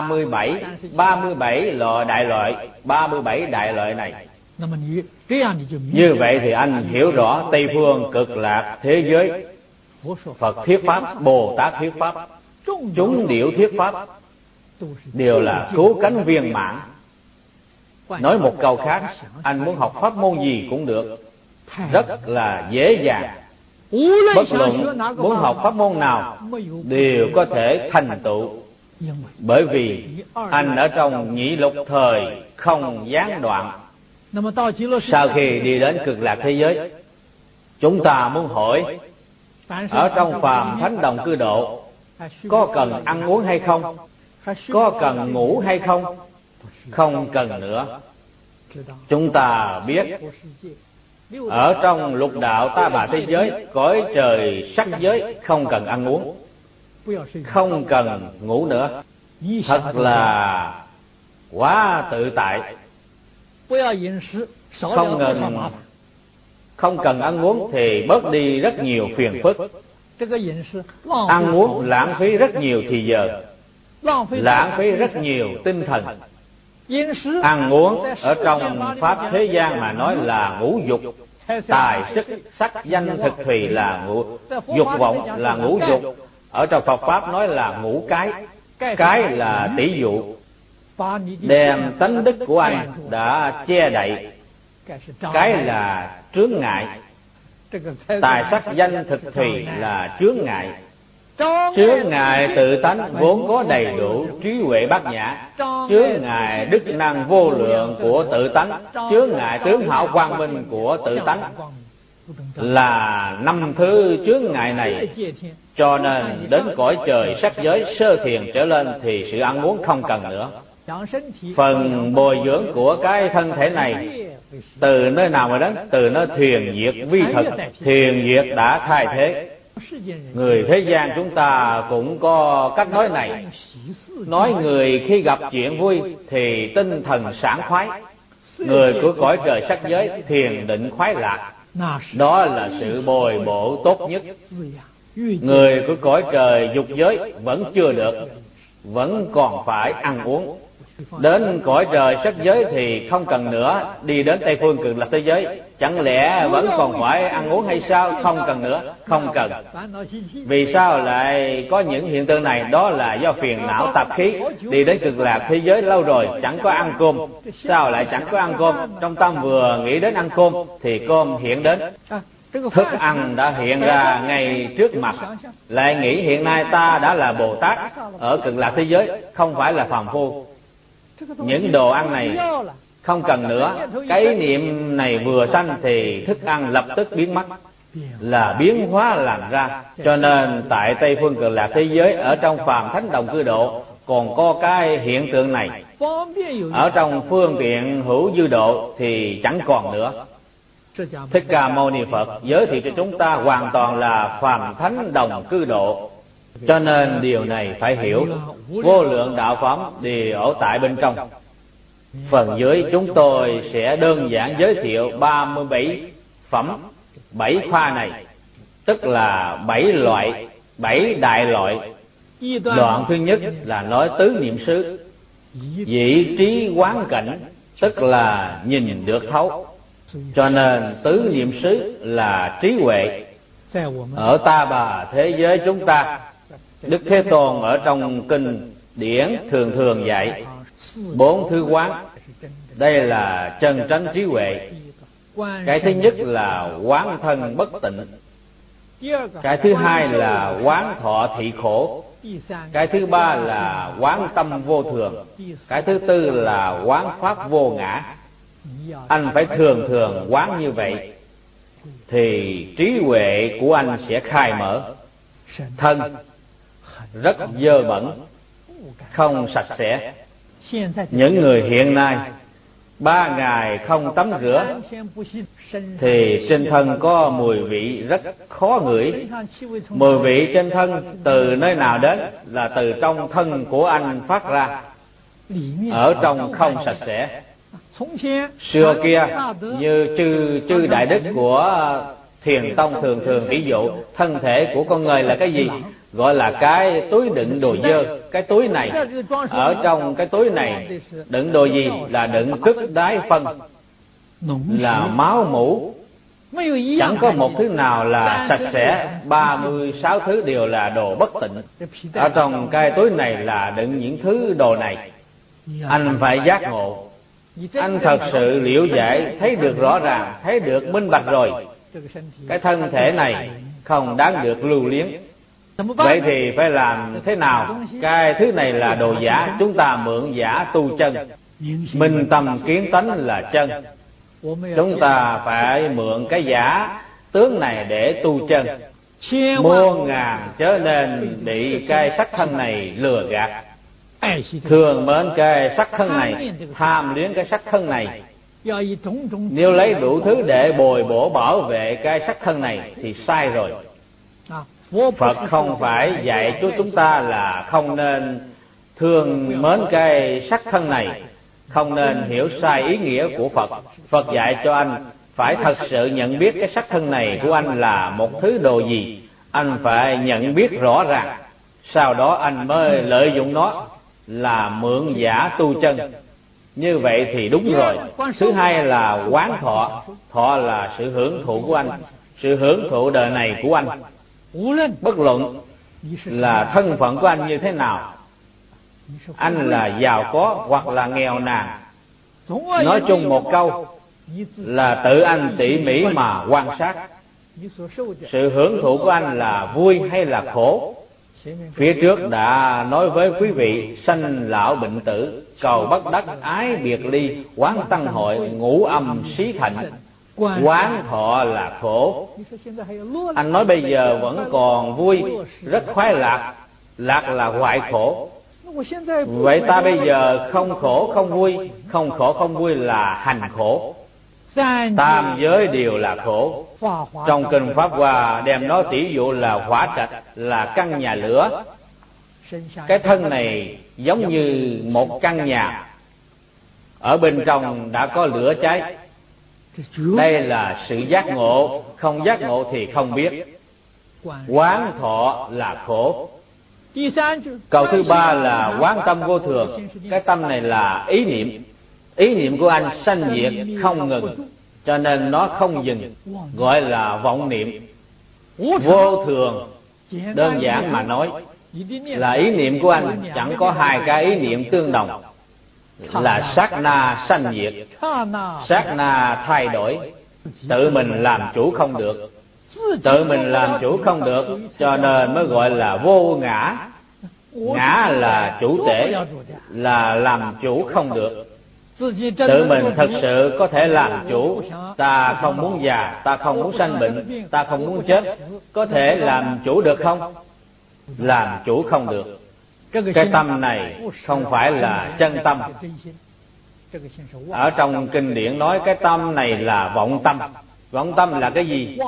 37 đại loại này. Như vậy thì anh hiểu rõ Tây phương Cực Lạc thế giới, Phật thuyết pháp, Bồ Tát thuyết pháp, chúng điệu thuyết pháp đều là cứu cánh viên mãn. Nói một câu khác, anh muốn học pháp môn gì cũng được, rất là dễ dàng. Bất luận muốn học pháp môn nào đều có thể thành tựu, bởi vì anh ở trong nhị lục thời không gián đoạn. Sau khi đi đến Cực Lạc thế giới, chúng ta muốn hỏi, ở trong phàm thánh đồng cư độ có cần ăn uống hay không, có cần ngủ hay không? Không cần nữa. Chúng ta biết ở trong lục đạo ta bà thế giới, cõi trời sắc giới không cần ăn uống, không cần ngủ nữa, thật là quá tự tại. Không cần ăn uống thì bớt đi rất nhiều phiền phức. Ăn uống lãng phí rất nhiều thì giờ, lãng phí rất nhiều tinh thần. Ăn uống ở trong pháp thế gian mà nói là ngũ dục, tài sức sắc danh thực thùy là ngũ dục vọng, là ngũ dục. Ở trong Phật pháp nói là ngũ cái là tỷ dụ, đem tánh đức của anh đã che đậy. Cái là chướng ngại, tài sắc danh thực thùy là chướng ngại. Chướng ngại tự tánh vốn có đầy đủ trí huệ bát nhã, chướng ngại đức năng vô lượng của tự tánh, chướng ngại tướng hảo quang minh của tự tánh, là 5 thứ chướng ngại này. Cho nên đến cõi trời sắc giới sơ thiền trở lên thì sự ăn uống không cần nữa. Phần bồi dưỡng của cái thân thể này từ nơi nào mà đến? Từ nơi thiền diệt vi thực, thiền diệt đã thay thế. Người thế gian chúng ta cũng có cách nói này, nói người khi gặp chuyện vui thì tinh thần sảng khoái, người của cõi trời sắc giới thiền định khoái lạc, đó là sự bồi bổ tốt nhất. Người của cõi trời dục giới vẫn chưa được, vẫn còn phải ăn uống. Đến cõi trời sắc giới thì không cần nữa, đi đến Tây phương Cực Lạc thế giới chẳng lẽ vẫn còn phải ăn uống hay sao? Không cần nữa, không cần. Vì sao lại có những hiện tượng này? Đó là do phiền não tập khí. Đi đến Cực Lạc thế giới lâu rồi chẳng có ăn cơm. Sao lại chẳng có ăn cơm? Trong tâm vừa nghĩ đến ăn cơm thì cơm hiện đến, thức ăn đã hiện ra ngay trước mặt. Lại nghĩ hiện nay ta đã là Bồ Tát ở Cực Lạc thế giới, không phải là phàm phu. Những đồ ăn này không cần nữa. Cái ý niệm này vừa sanh thì thức ăn lập tức biến mất, là biến hóa làm ra. Cho nên tại Tây phương Cực Lạc thế giới, ở trong phàm thánh đồng cư độ còn có cái hiện tượng này. Ở trong phương tiện hữu dư độ thì chẳng còn nữa. Thích Ca Mâu Ni Phật giới thiệu cho chúng ta hoàn toàn là phàm thánh đồng cư độ. Cho nên điều này phải hiểu, vô lượng đạo phẩm đều ở tại bên trong. Phần dưới chúng tôi sẽ đơn giản giới thiệu 37 phẩm, 7 khoa này, tức là 7 loại, 7 đại loại. Đoạn thứ nhất là nói tứ niệm xứ, vị trí quán cảnh, tức là nhìn được thấu. Cho nên tứ niệm xứ là trí huệ. Ở ta bà thế giới chúng ta, Đức Thế Tôn ở trong kinh điển thường thường dạy 4 thứ quán. Đây là chân chánh trí huệ. Cái thứ nhất là quán thân bất tịnh. Cái thứ hai là quán thọ thị khổ. Cái thứ ba là quán tâm vô thường. Cái thứ tư là quán pháp vô ngã. Anh phải thường thường quán như vậy thì trí huệ của anh sẽ khai mở. Thân rất dơ bẩn, không sạch sẽ. Những người hiện nay 3 ngày không tắm rửa thì trên thân có mùi vị rất khó ngửi. Mùi vị trên thân từ nơi nào đến? Là từ trong thân của anh phát ra. Ở trong không sạch sẽ. Xưa kia như chư đại đức của Thiền Tông thường ví dụ thân thể của con người là cái gì? Gọi là cái túi đựng đồ dơ. Cái túi này, ở trong cái túi này đựng đồ gì? Là đựng cứt đái phân, là máu mủ. Chẳng có một thứ nào là sạch sẽ. 36 thứ đều là đồ bất tịnh. Ở trong cái túi này là đựng những thứ đồ này. Anh phải giác ngộ. Anh thật sự liễu giải, thấy được rõ ràng, thấy được minh bạch rồi. Cái thân thể này không đáng được lưu luyến. Vậy thì phải làm thế nào? Cái thứ này là đồ giả, chúng ta mượn giả tu chân. Minh tâm kiến tánh là chân. Chúng ta phải mượn cái giả tướng này để tu chân. Muôn ngàn chớ nên bị cái sắc thân này lừa gạt. Thường mến cái sắc thân này, tham luyến cái sắc thân này. Nếu lấy đủ thứ để bồi bổ bảo vệ cái sắc thân này thì sai rồi. Phật không phải dạy cho chúng ta là không nên thương mến cái sắc thân này, không nên hiểu sai ý nghĩa của Phật. Phật dạy cho anh phải thật sự nhận biết cái sắc thân này của anh là một thứ đồ gì. Anh phải nhận biết rõ ràng, sau đó anh mới lợi dụng nó là mượn giả tu chân. Như vậy thì đúng rồi. Thứ hai là quán thọ. Thọ là sự hưởng thụ của anh, sự hưởng thụ đời này của anh. Bất luận là thân phận của anh như thế nào, anh là giàu có hoặc là nghèo nàn, nói chung một câu là tự anh tỉ mỉ mà quan sát. Sự hưởng thụ của anh là vui hay là khổ? Phía trước đã nói với quý vị sanh lão bệnh tử, cầu bất đắc, ái biệt ly, quán tăng hội, ngũ âm xí thạnh. Quán thọ là khổ. Anh nói bây giờ vẫn còn vui, rất khoái lạc. Lạc là hoại khổ. Vậy ta bây giờ không khổ không vui, không khổ không vui là hành khổ. Tam giới đều là khổ. Trong kinh Pháp Hoa đem nó tỉ dụ là hỏa trạch, là căn nhà lửa. Cái thân này giống như một căn nhà, ở bên trong đã có lửa cháy. Đây là sự giác ngộ, không giác ngộ thì không biết. Quán thọ là khổ. Câu thứ ba là quán tâm vô thường. Cái tâm này là ý niệm. Ý niệm của anh sanh diệt không ngừng, cho nên nó không dừng, gọi là vọng niệm. Vô thường, đơn giản mà nói, là ý niệm của anh chẳng có hai cái ý niệm tương đồng, là sát na sanh diệt, sát na thay đổi. Tự mình làm chủ không được, tự mình làm chủ không được, cho nên mới gọi là vô ngã. Ngã là chủ tể, là làm chủ không được. Tự mình thật sự có thể làm chủ. Ta không muốn già, ta không muốn sanh bệnh, ta không muốn chết, có thể làm chủ được không? Làm chủ không được. Cái tâm này không phải là chân tâm. Ở trong kinh điển nói cái tâm này là vọng tâm. Vọng tâm là cái gì?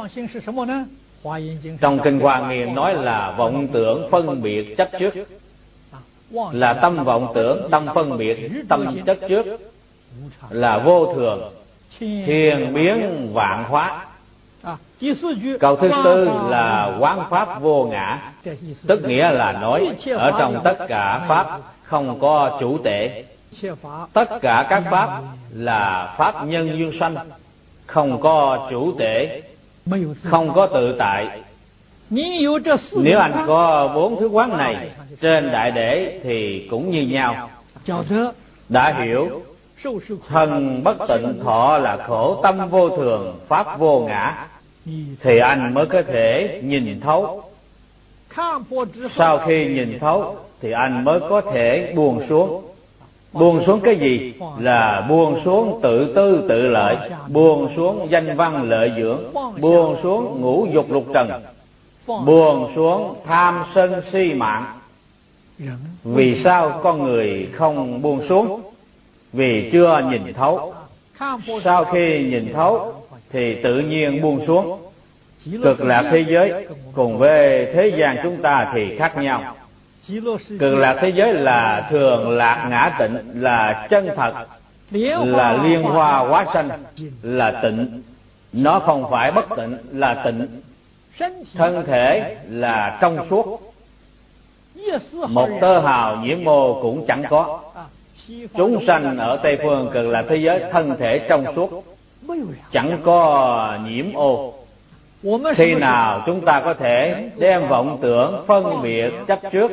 Trong kinh Hoa Nghiêm nói là vọng tưởng phân biệt chấp trước, là tâm vọng tưởng, tâm phân biệt, tâm chấp trước, là vô thường, thiền biến vạn hóa. Câu thứ tư là quán pháp vô ngã, tức nghĩa là nói ở trong tất cả pháp không có chủ tể. Tất cả các pháp là pháp nhân duyên sanh, không có chủ tể, không có tự tại. Nếu anh có 4 thứ quán này trên đại để thì cũng như nhau. Đã hiểu thân bất tịnh, thọ là khổ, tâm vô thường, pháp vô ngã, thì anh mới có thể nhìn thấu. Sau khi nhìn thấu thì anh mới có thể buông xuống. Buông xuống cái gì? Là buông xuống tự tư tự lợi, buông xuống danh văn lợi dưỡng, buông xuống ngũ dục lục trần, buông xuống tham sân si mạng. Vì sao con người không buông xuống? Vì chưa nhìn thấu. Sau khi nhìn thấu thì tự nhiên buông xuống. Cực lạc thế giới cùng với thế gian chúng ta thì khác nhau. Cực lạc thế giới là thường lạc ngã tịnh, là chân thật, là liên hoa hóa sanh, là tịnh. Nó không phải bất tịnh, là tịnh. Thân thể là trong suốt, một tơ hào nhiễm ô cũng chẳng có. Chúng sanh ở Tây phương cực lạc thế giới thân thể trong suốt, chẳng có nhiễm ô. Khi nào chúng ta có thể đem vọng tưởng phân biệt chấp trước,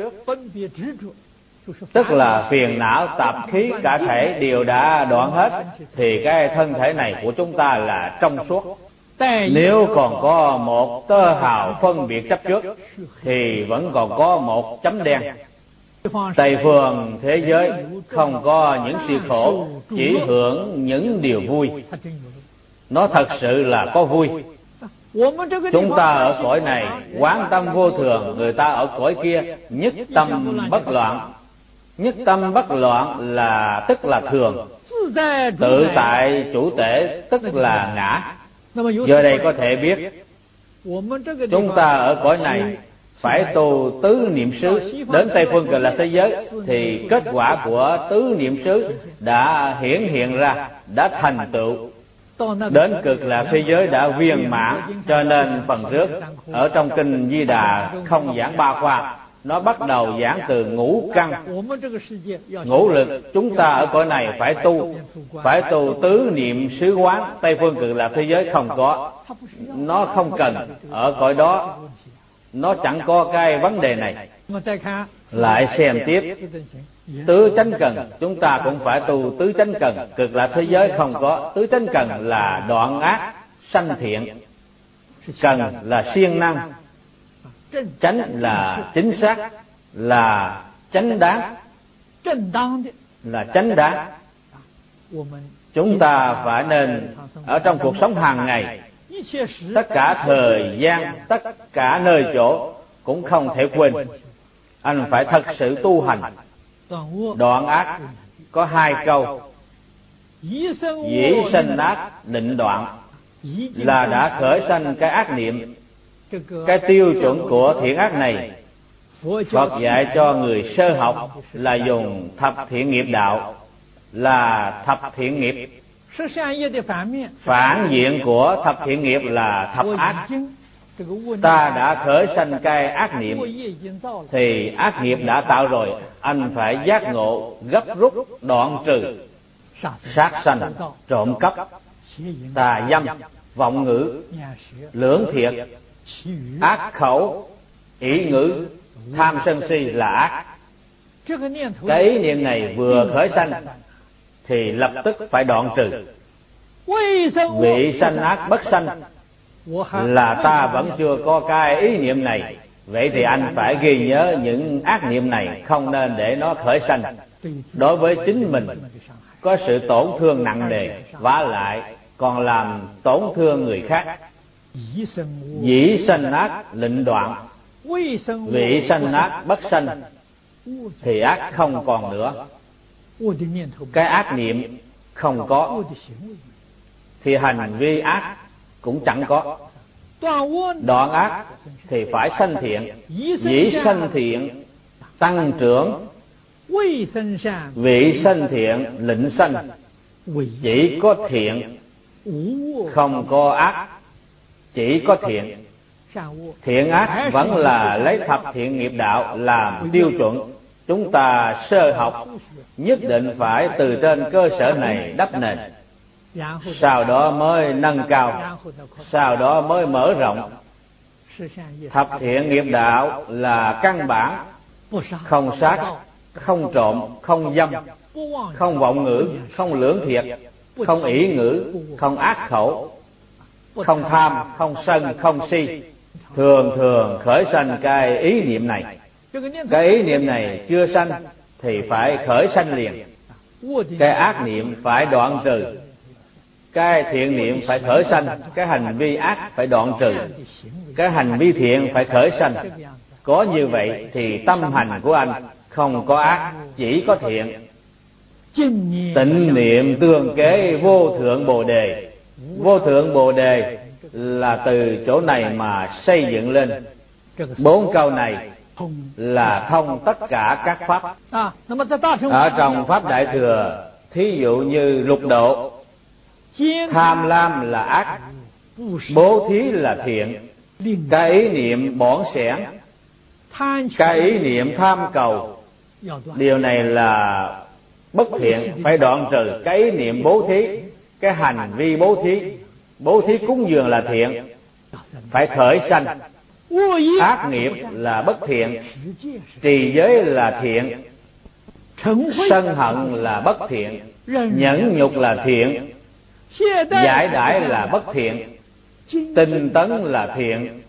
tức là phiền não tạp khí cả thể đều đã đoạn hết, thì cái thân thể này của chúng ta là trong suốt. Nếu còn có một tơ hào phân biệt chấp trước thì vẫn còn có một chấm đen. Tây phương thế giới không có những sự khổ, chỉ hưởng những điều vui. Nó thật sự là có vui. Chúng ta ở cõi này quán tâm vô thường, người ta ở cõi kia nhất tâm bất loạn. Nhất tâm bất loạn là tức là thường, tự tại chủ tể tức là ngã. Giờ đây có thể biết chúng ta ở cõi này phải tu tứ niệm xứ. Đến Tây phương cực lạc thế giới thì kết quả của tứ niệm xứ đã hiển hiện ra, đã thành tựu. Đến cực lạc thế giới đã viên mãn. Cho nên phần trước ở trong kinh Di Đà không giảng ba khoa, nó bắt đầu giảng từ ngũ căn, ngũ lực. Chúng ta ở cõi này phải tu tứ niệm xứ quán. Tây phương cực lạc thế giới không có, nó không cần. Ở cõi đó nó chẳng có cái vấn đề này. Lại xem tiếp tứ chánh cần, chúng ta cũng phải tu tứ chánh cần. Cực lạc thế giới không có. Tứ chánh cần là đoạn ác sanh thiện, cần là siêng năng, chánh là chính xác, là chánh đáng, là chánh đáng. Chúng ta phải nên ở trong cuộc sống hàng ngày, tất cả thời gian, tất cả nơi chỗ cũng không thể quên. Anh phải thật sự tu hành. Đoạn ác có hai câu: dĩ sanh ác định đoạn, là đã khởi sanh cái ác niệm. Cái tiêu chuẩn của thiện ác này, Phật dạy cho người sơ học là dùng thập thiện nghiệp đạo, là thập thiện nghiệp. Phản diện của thập thiện nghiệp là thập ác. Ta đã khởi sanh cái ác niệm thì ác nghiệp đã tạo rồi, anh phải giác ngộ, gấp rút đoạn trừ. Sát sanh, trộm cắp, tà dâm, vọng ngữ, lưỡng thiệt, ác khẩu, ý ngữ, tham sân si là ác. Cái ý niệm này vừa khởi sanh thì lập tức phải đoạn trừ. Vị sanh ác bất sanh, là ta vẫn chưa có cái ý niệm này. Vậy thì anh phải ghi nhớ những ác niệm này, không nên để nó khởi sanh. Đối với chính mình có sự tổn thương nặng nề, vả lại còn làm tổn thương người khác. Dĩ sanh ác lịnh đoạn, vị sanh ác bất sanh, thì ác không còn nữa. Cái ác niệm không có thì hành vi ác cũng chẳng có. Đoạn ác thì phải sanh thiện. Dĩ sanh thiện tăng trưởng, vị sanh thiện lịnh sanh. Chỉ có thiện, không có ác. Chỉ có thiện. Thiện ác vẫn là lấy thập thiện nghiệp đạo làm tiêu chuẩn. Chúng ta sơ học nhất định phải từ trên cơ sở này đắp nền, sau đó mới nâng cao, sau đó mới mở rộng. Thập thiện nghiệp đạo là căn bản: không sát, không trộm, không dâm, không vọng ngữ, không lưỡng thiệt, không ỷ ngữ, không ác khẩu, không tham, không sân, không si. Thường thường khởi sanh cái ý niệm này. Cái ý niệm này chưa sanh thì phải khởi sanh liền. Cái ác niệm phải đoạn trừ, cái thiện niệm phải khởi sanh, cái hành vi ác phải đoạn trừ, cái hành vi thiện phải khởi sanh. Có như vậy thì tâm hành của anh không có ác, chỉ có thiện. Tịnh niệm tương kế vô thượng bồ đề. Vô thượng bồ đề là từ chỗ này mà xây dựng lên. 4 câu này là thông tất cả các pháp. Ở trong pháp Đại Thừa, thí dụ như lục độ, tham lam là ác, bố thí là thiện, cái ý niệm bỏn sẻn, cái ý niệm tham cầu, điều này là bất thiện, phải đoạn trừ. Cái ý niệm bố thí, cái hành vi bố thí cúng dường là thiện, phải khởi sanh. Ác nghiệp là bất thiện, trì giới là thiện, sân hận là bất thiện, nhẫn nhục là thiện, giải đãi là bất thiện, tinh tấn là thiện,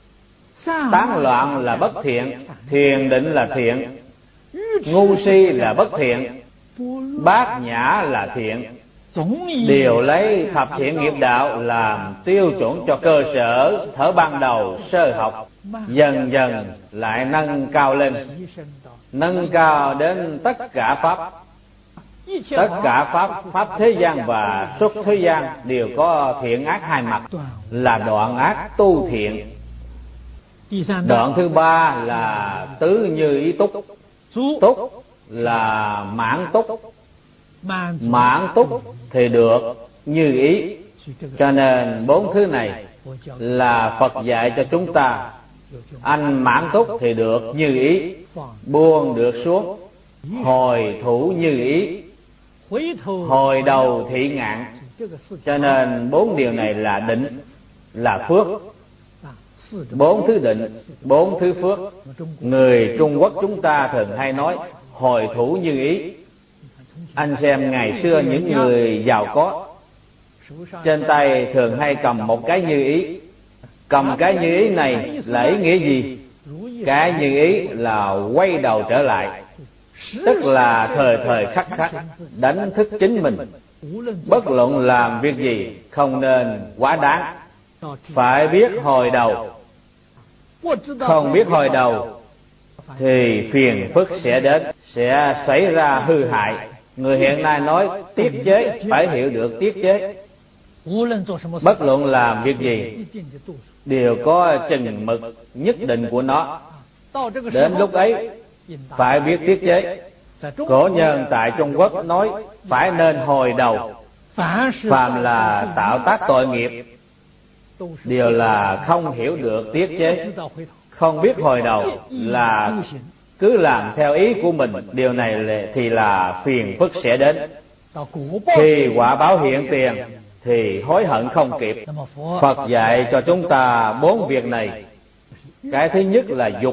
tán loạn là bất thiện, thiền định là thiện, ngu si là bất thiện, bát nhã là thiện. Đều lấy thập thiện nghiệp đạo làm tiêu chuẩn cho cơ sở thở ban đầu sơ học, dần dần lại nâng cao lên, nâng cao đến tất cả pháp. Tất cả pháp thế gian và xuất thế gian đều có thiện ác hai mặt, là đoạn ác tu thiện. Đoạn thứ 3 là tứ như ý túc. Túc là mãn túc, mãn túc thì được như ý. Cho nên 4 thứ này là Phật dạy cho chúng ta. Anh mãn túc thì được như ý, buông được xuống, hồi thủ như ý, hồi đầu thị ngạn. Cho nên 4 điều này là định, là phước. 4 thứ định, 4 thứ phước. Người Trung Quốc chúng ta thường hay nói hồi thủ như ý. Anh xem ngày xưa những người giàu có, trên tay thường hay cầm một cái như ý. Cầm cái như ý này là ý nghĩa gì? Cái như ý là quay đầu trở lại, tức là thời thời khắc khắc đánh thức chính mình. Bất luận làm việc gì không nên quá đáng, phải biết hồi đầu. Không biết hồi đầu thì phiền phức sẽ đến, sẽ xảy ra hư hại. Người hiện nay nói tiết chế, phải hiểu được tiết chế. Bất luận làm việc gì đều có chừng mực nhất định của nó. Đến lúc ấy phải biết tiết chế. Cổ nhân tại Trung Quốc nói phải nên hồi đầu. Phàm là tạo tác tội nghiệp đều là không hiểu được tiết chế, không biết hồi đầu, là cứ làm theo ý của mình. Điều này thì là phiền phức sẽ đến. Khi quả báo hiện tiền thì hối hận không kịp. Phật dạy cho chúng ta 4 việc này. Cái thứ nhất là dục.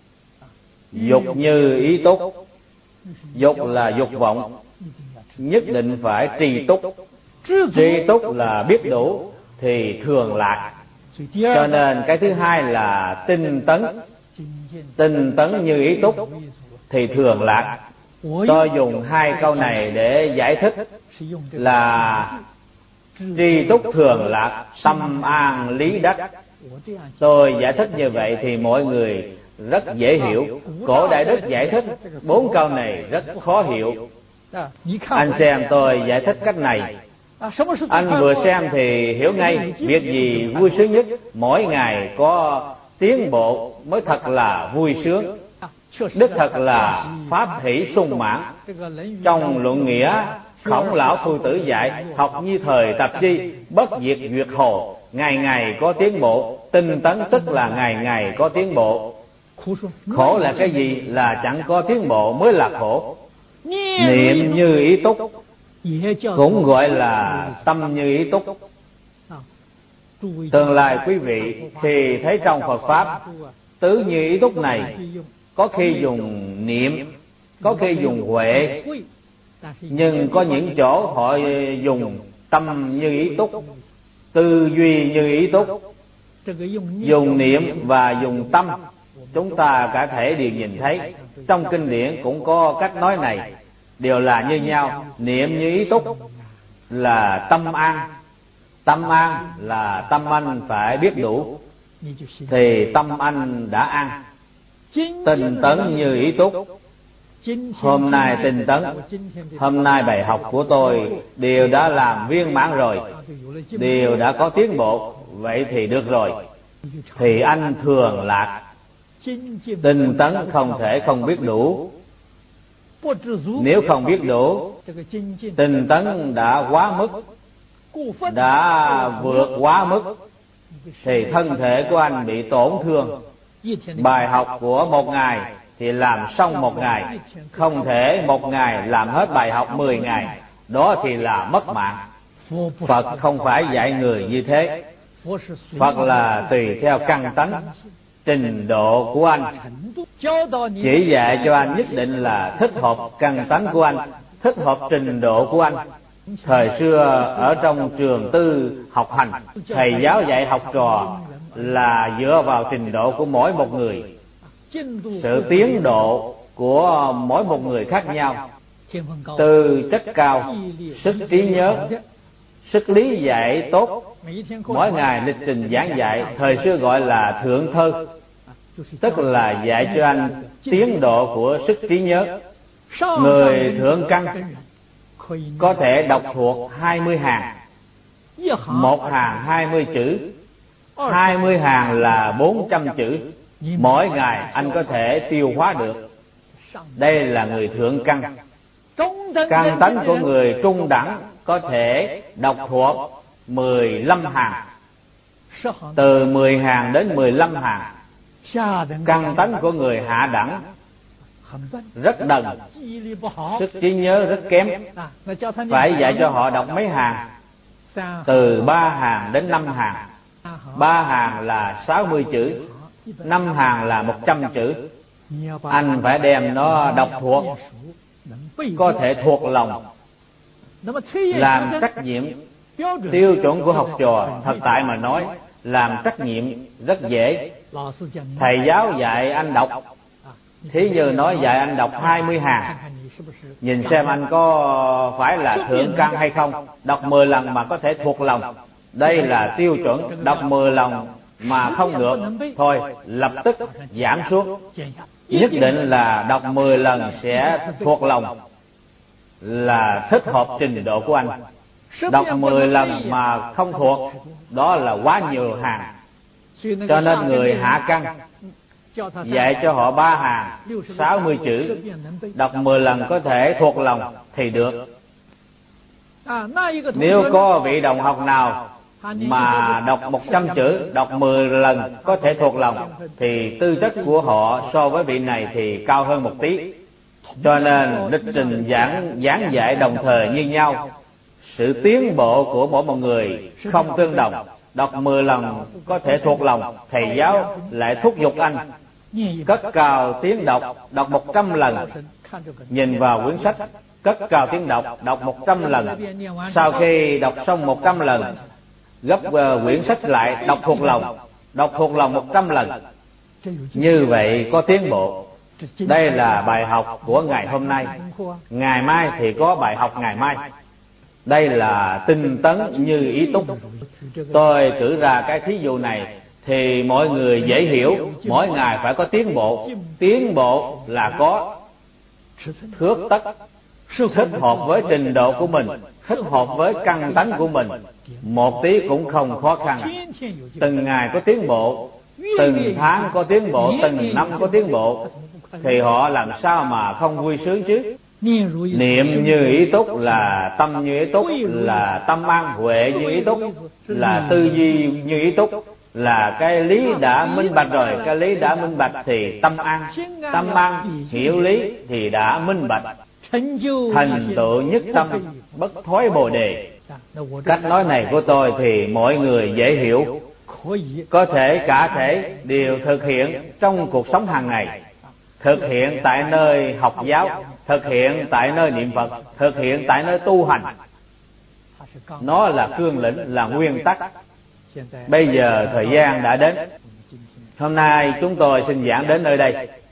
Dục như ý túc. Dục là dục vọng, nhất định phải trì túc. Trì túc là biết đủ thì thường lạc. Cho nên cái thứ hai là tinh tấn. Tinh tấn như ý túc thì thường lạc. Tôi dùng 2 câu này để giải thích là tri túc thường lạc, tâm an lý đắc. Tôi giải thích như vậy thì mọi người rất dễ hiểu. Cổ Đại Đức giải thích 4 câu này rất khó hiểu. Anh xem tôi giải thích cách này, anh vừa xem thì hiểu ngay. Việc gì vui sướng nhất? Mỗi ngày có tiến bộ mới thật là vui sướng. Đích thật là pháp hỷ sung mãn. Trong Luận Nghĩa, Khổng Lão Phu Tử dạy học như thời tập chi, bất diệt duyệt hồ, ngày ngày có tiến bộ. Tinh tấn tức là ngày ngày có tiến bộ. Khổ là cái gì? Là chẳng có tiến bộ mới là khổ. Niệm như ý túc cũng gọi là tâm như ý túc. Tương lai quý vị khi thấy trong Phật Pháp tứ như ý túc này, có khi dùng niệm, có khi dùng huệ, nhưng có những chỗ họ dùng tâm như ý túc, tư duy như ý túc, dùng niệm và dùng tâm. Chúng ta cả thể đều nhìn thấy, trong kinh điển cũng có cách nói này, đều là như nhau. Niệm như ý túc là tâm an, tâm an là tâm anh phải biết đủ, thì tâm anh đã an. Tinh tấn như ý túc. Hôm nay tinh tấn, hôm nay bài học của tôi đều đã làm viên mãn rồi, đều đã có tiến bộ, vậy thì được rồi, thì anh thường lạc. Tinh tấn không thể không biết đủ. Nếu không biết đủ, tinh tấn đã quá mức, đã vượt quá mức, thì thân thể của anh bị tổn thương. Bài học của một ngày thì làm xong một ngày, không thể một ngày làm hết bài học 10 ngày, đó thì là mất mạng. Phật không phải dạy người như thế. Phật là tùy theo căn tánh, trình độ của anh, chỉ dạy cho anh nhất định là thích hợp căn tánh của anh, thích hợp trình độ của anh. Thời xưa ở trong trường tư học hành, thầy giáo dạy học trò là dựa vào trình độ của mỗi một người. Sự tiến độ của mỗi một người khác nhau, tư chất cao, sức trí nhớ, sức lý giải tốt, mỗi ngày lịch trình giảng dạy, thời xưa gọi là thượng thơ, tức là dạy cho anh tiến độ của sức trí nhớ. Người thượng căn có thể đọc thuộc 20 hàng, một hàng 20 chữ, 20 hàng là 400 chữ, mỗi ngày anh có thể tiêu hóa được. Đây là người thượng căn. Căn tánh của người trung đẳng có thể đọc thuộc 15 hàng, từ 10 hàng đến 15 hàng. Căn tánh của người hạ đẳng rất đần, sức trí nhớ rất kém, phải dạy cho họ đọc mấy hàng, từ 3 hàng đến 5 hàng. 3 hàng là 60 chữ, 5 hàng là 100 chữ. Anh phải đem nó đọc thuộc, có thể thuộc lòng, làm trách nhiệm. Tiêu chuẩn của học trò, thật tại mà nói, làm trách nhiệm rất dễ. Thầy giáo dạy anh đọc, thí như nói dạy anh đọc 20 hàng, nhìn xem anh có phải là thượng căn hay không. Đọc 10 lần mà có thể thuộc lòng, đây là tiêu chuẩn. Đọc 10 lần mà không được, thôi lập tức giảm xuống. Nhất định là đọc 10 lần sẽ thuộc lòng, là thích hợp trình độ của anh. Đọc 10 lần mà không thuộc, đó là quá nhiều hàng. Cho nên người hạ căn dạy cho họ 3 hàng 60 chữ, đọc 10 lần có thể thuộc lòng thì được. Nếu có vị đồng học nào mà đọc 100 chữ, đọc 10 lần có thể thuộc lòng, thì tư chất của họ so với vị này thì cao hơn một tí. Cho nên lịch trình giảng dạy đồng thời như nhau, sự tiến bộ của mỗi một người không tương đồng. Đọc 10 lần có thể thuộc lòng, thầy giáo lại thúc giục anh cất cao tiếng đọc, đọc 100 lần. Nhìn vào quyển sách, cất cao tiếng đọc 100 lần. Sau khi đọc xong 100 lần, gấp quyển sách lại, đọc thuộc lòng 100 lần. Như vậy có tiến bộ. Đây là bài học của ngày hôm nay. Ngày mai thì có bài học ngày mai. Đây là tinh tấn như ý túc. Tôi cử ra cái thí dụ này thì mọi người dễ hiểu. Mỗi ngày phải có tiến bộ. Tiến bộ là có thước tất, thích hợp với trình độ của mình, thích hợp với căn tánh của mình, một tí cũng không khó khăn. Từng ngày có tiến bộ, từng tháng có tiến bộ, từng năm có tiến bộ, thì họ làm sao mà không vui sướng chứ. Niệm như ý túc là tâm như ý túc, là tâm an. Huệ như ý túc là tư duy như ý túc, là cái lý đã minh bạch rồi. Cái lý đã minh bạch thì tâm an. Tâm an hiểu lý thì đã minh bạch, thành tựu nhất tâm, bất thối bồ đề. Cách nói này của tôi thì mọi người dễ hiểu, có thể cả thể đều thực hiện trong cuộc sống hàng ngày. thực hiện tại nơi học giáo, thực hiện tại nơi niệm Phật, thực hiện tại nơi tu hành. Nó là cương lĩnh, là nguyên tắc. Bây giờ thời gian đã đến. Hôm nay chúng tôi xin giảng đến nơi đây.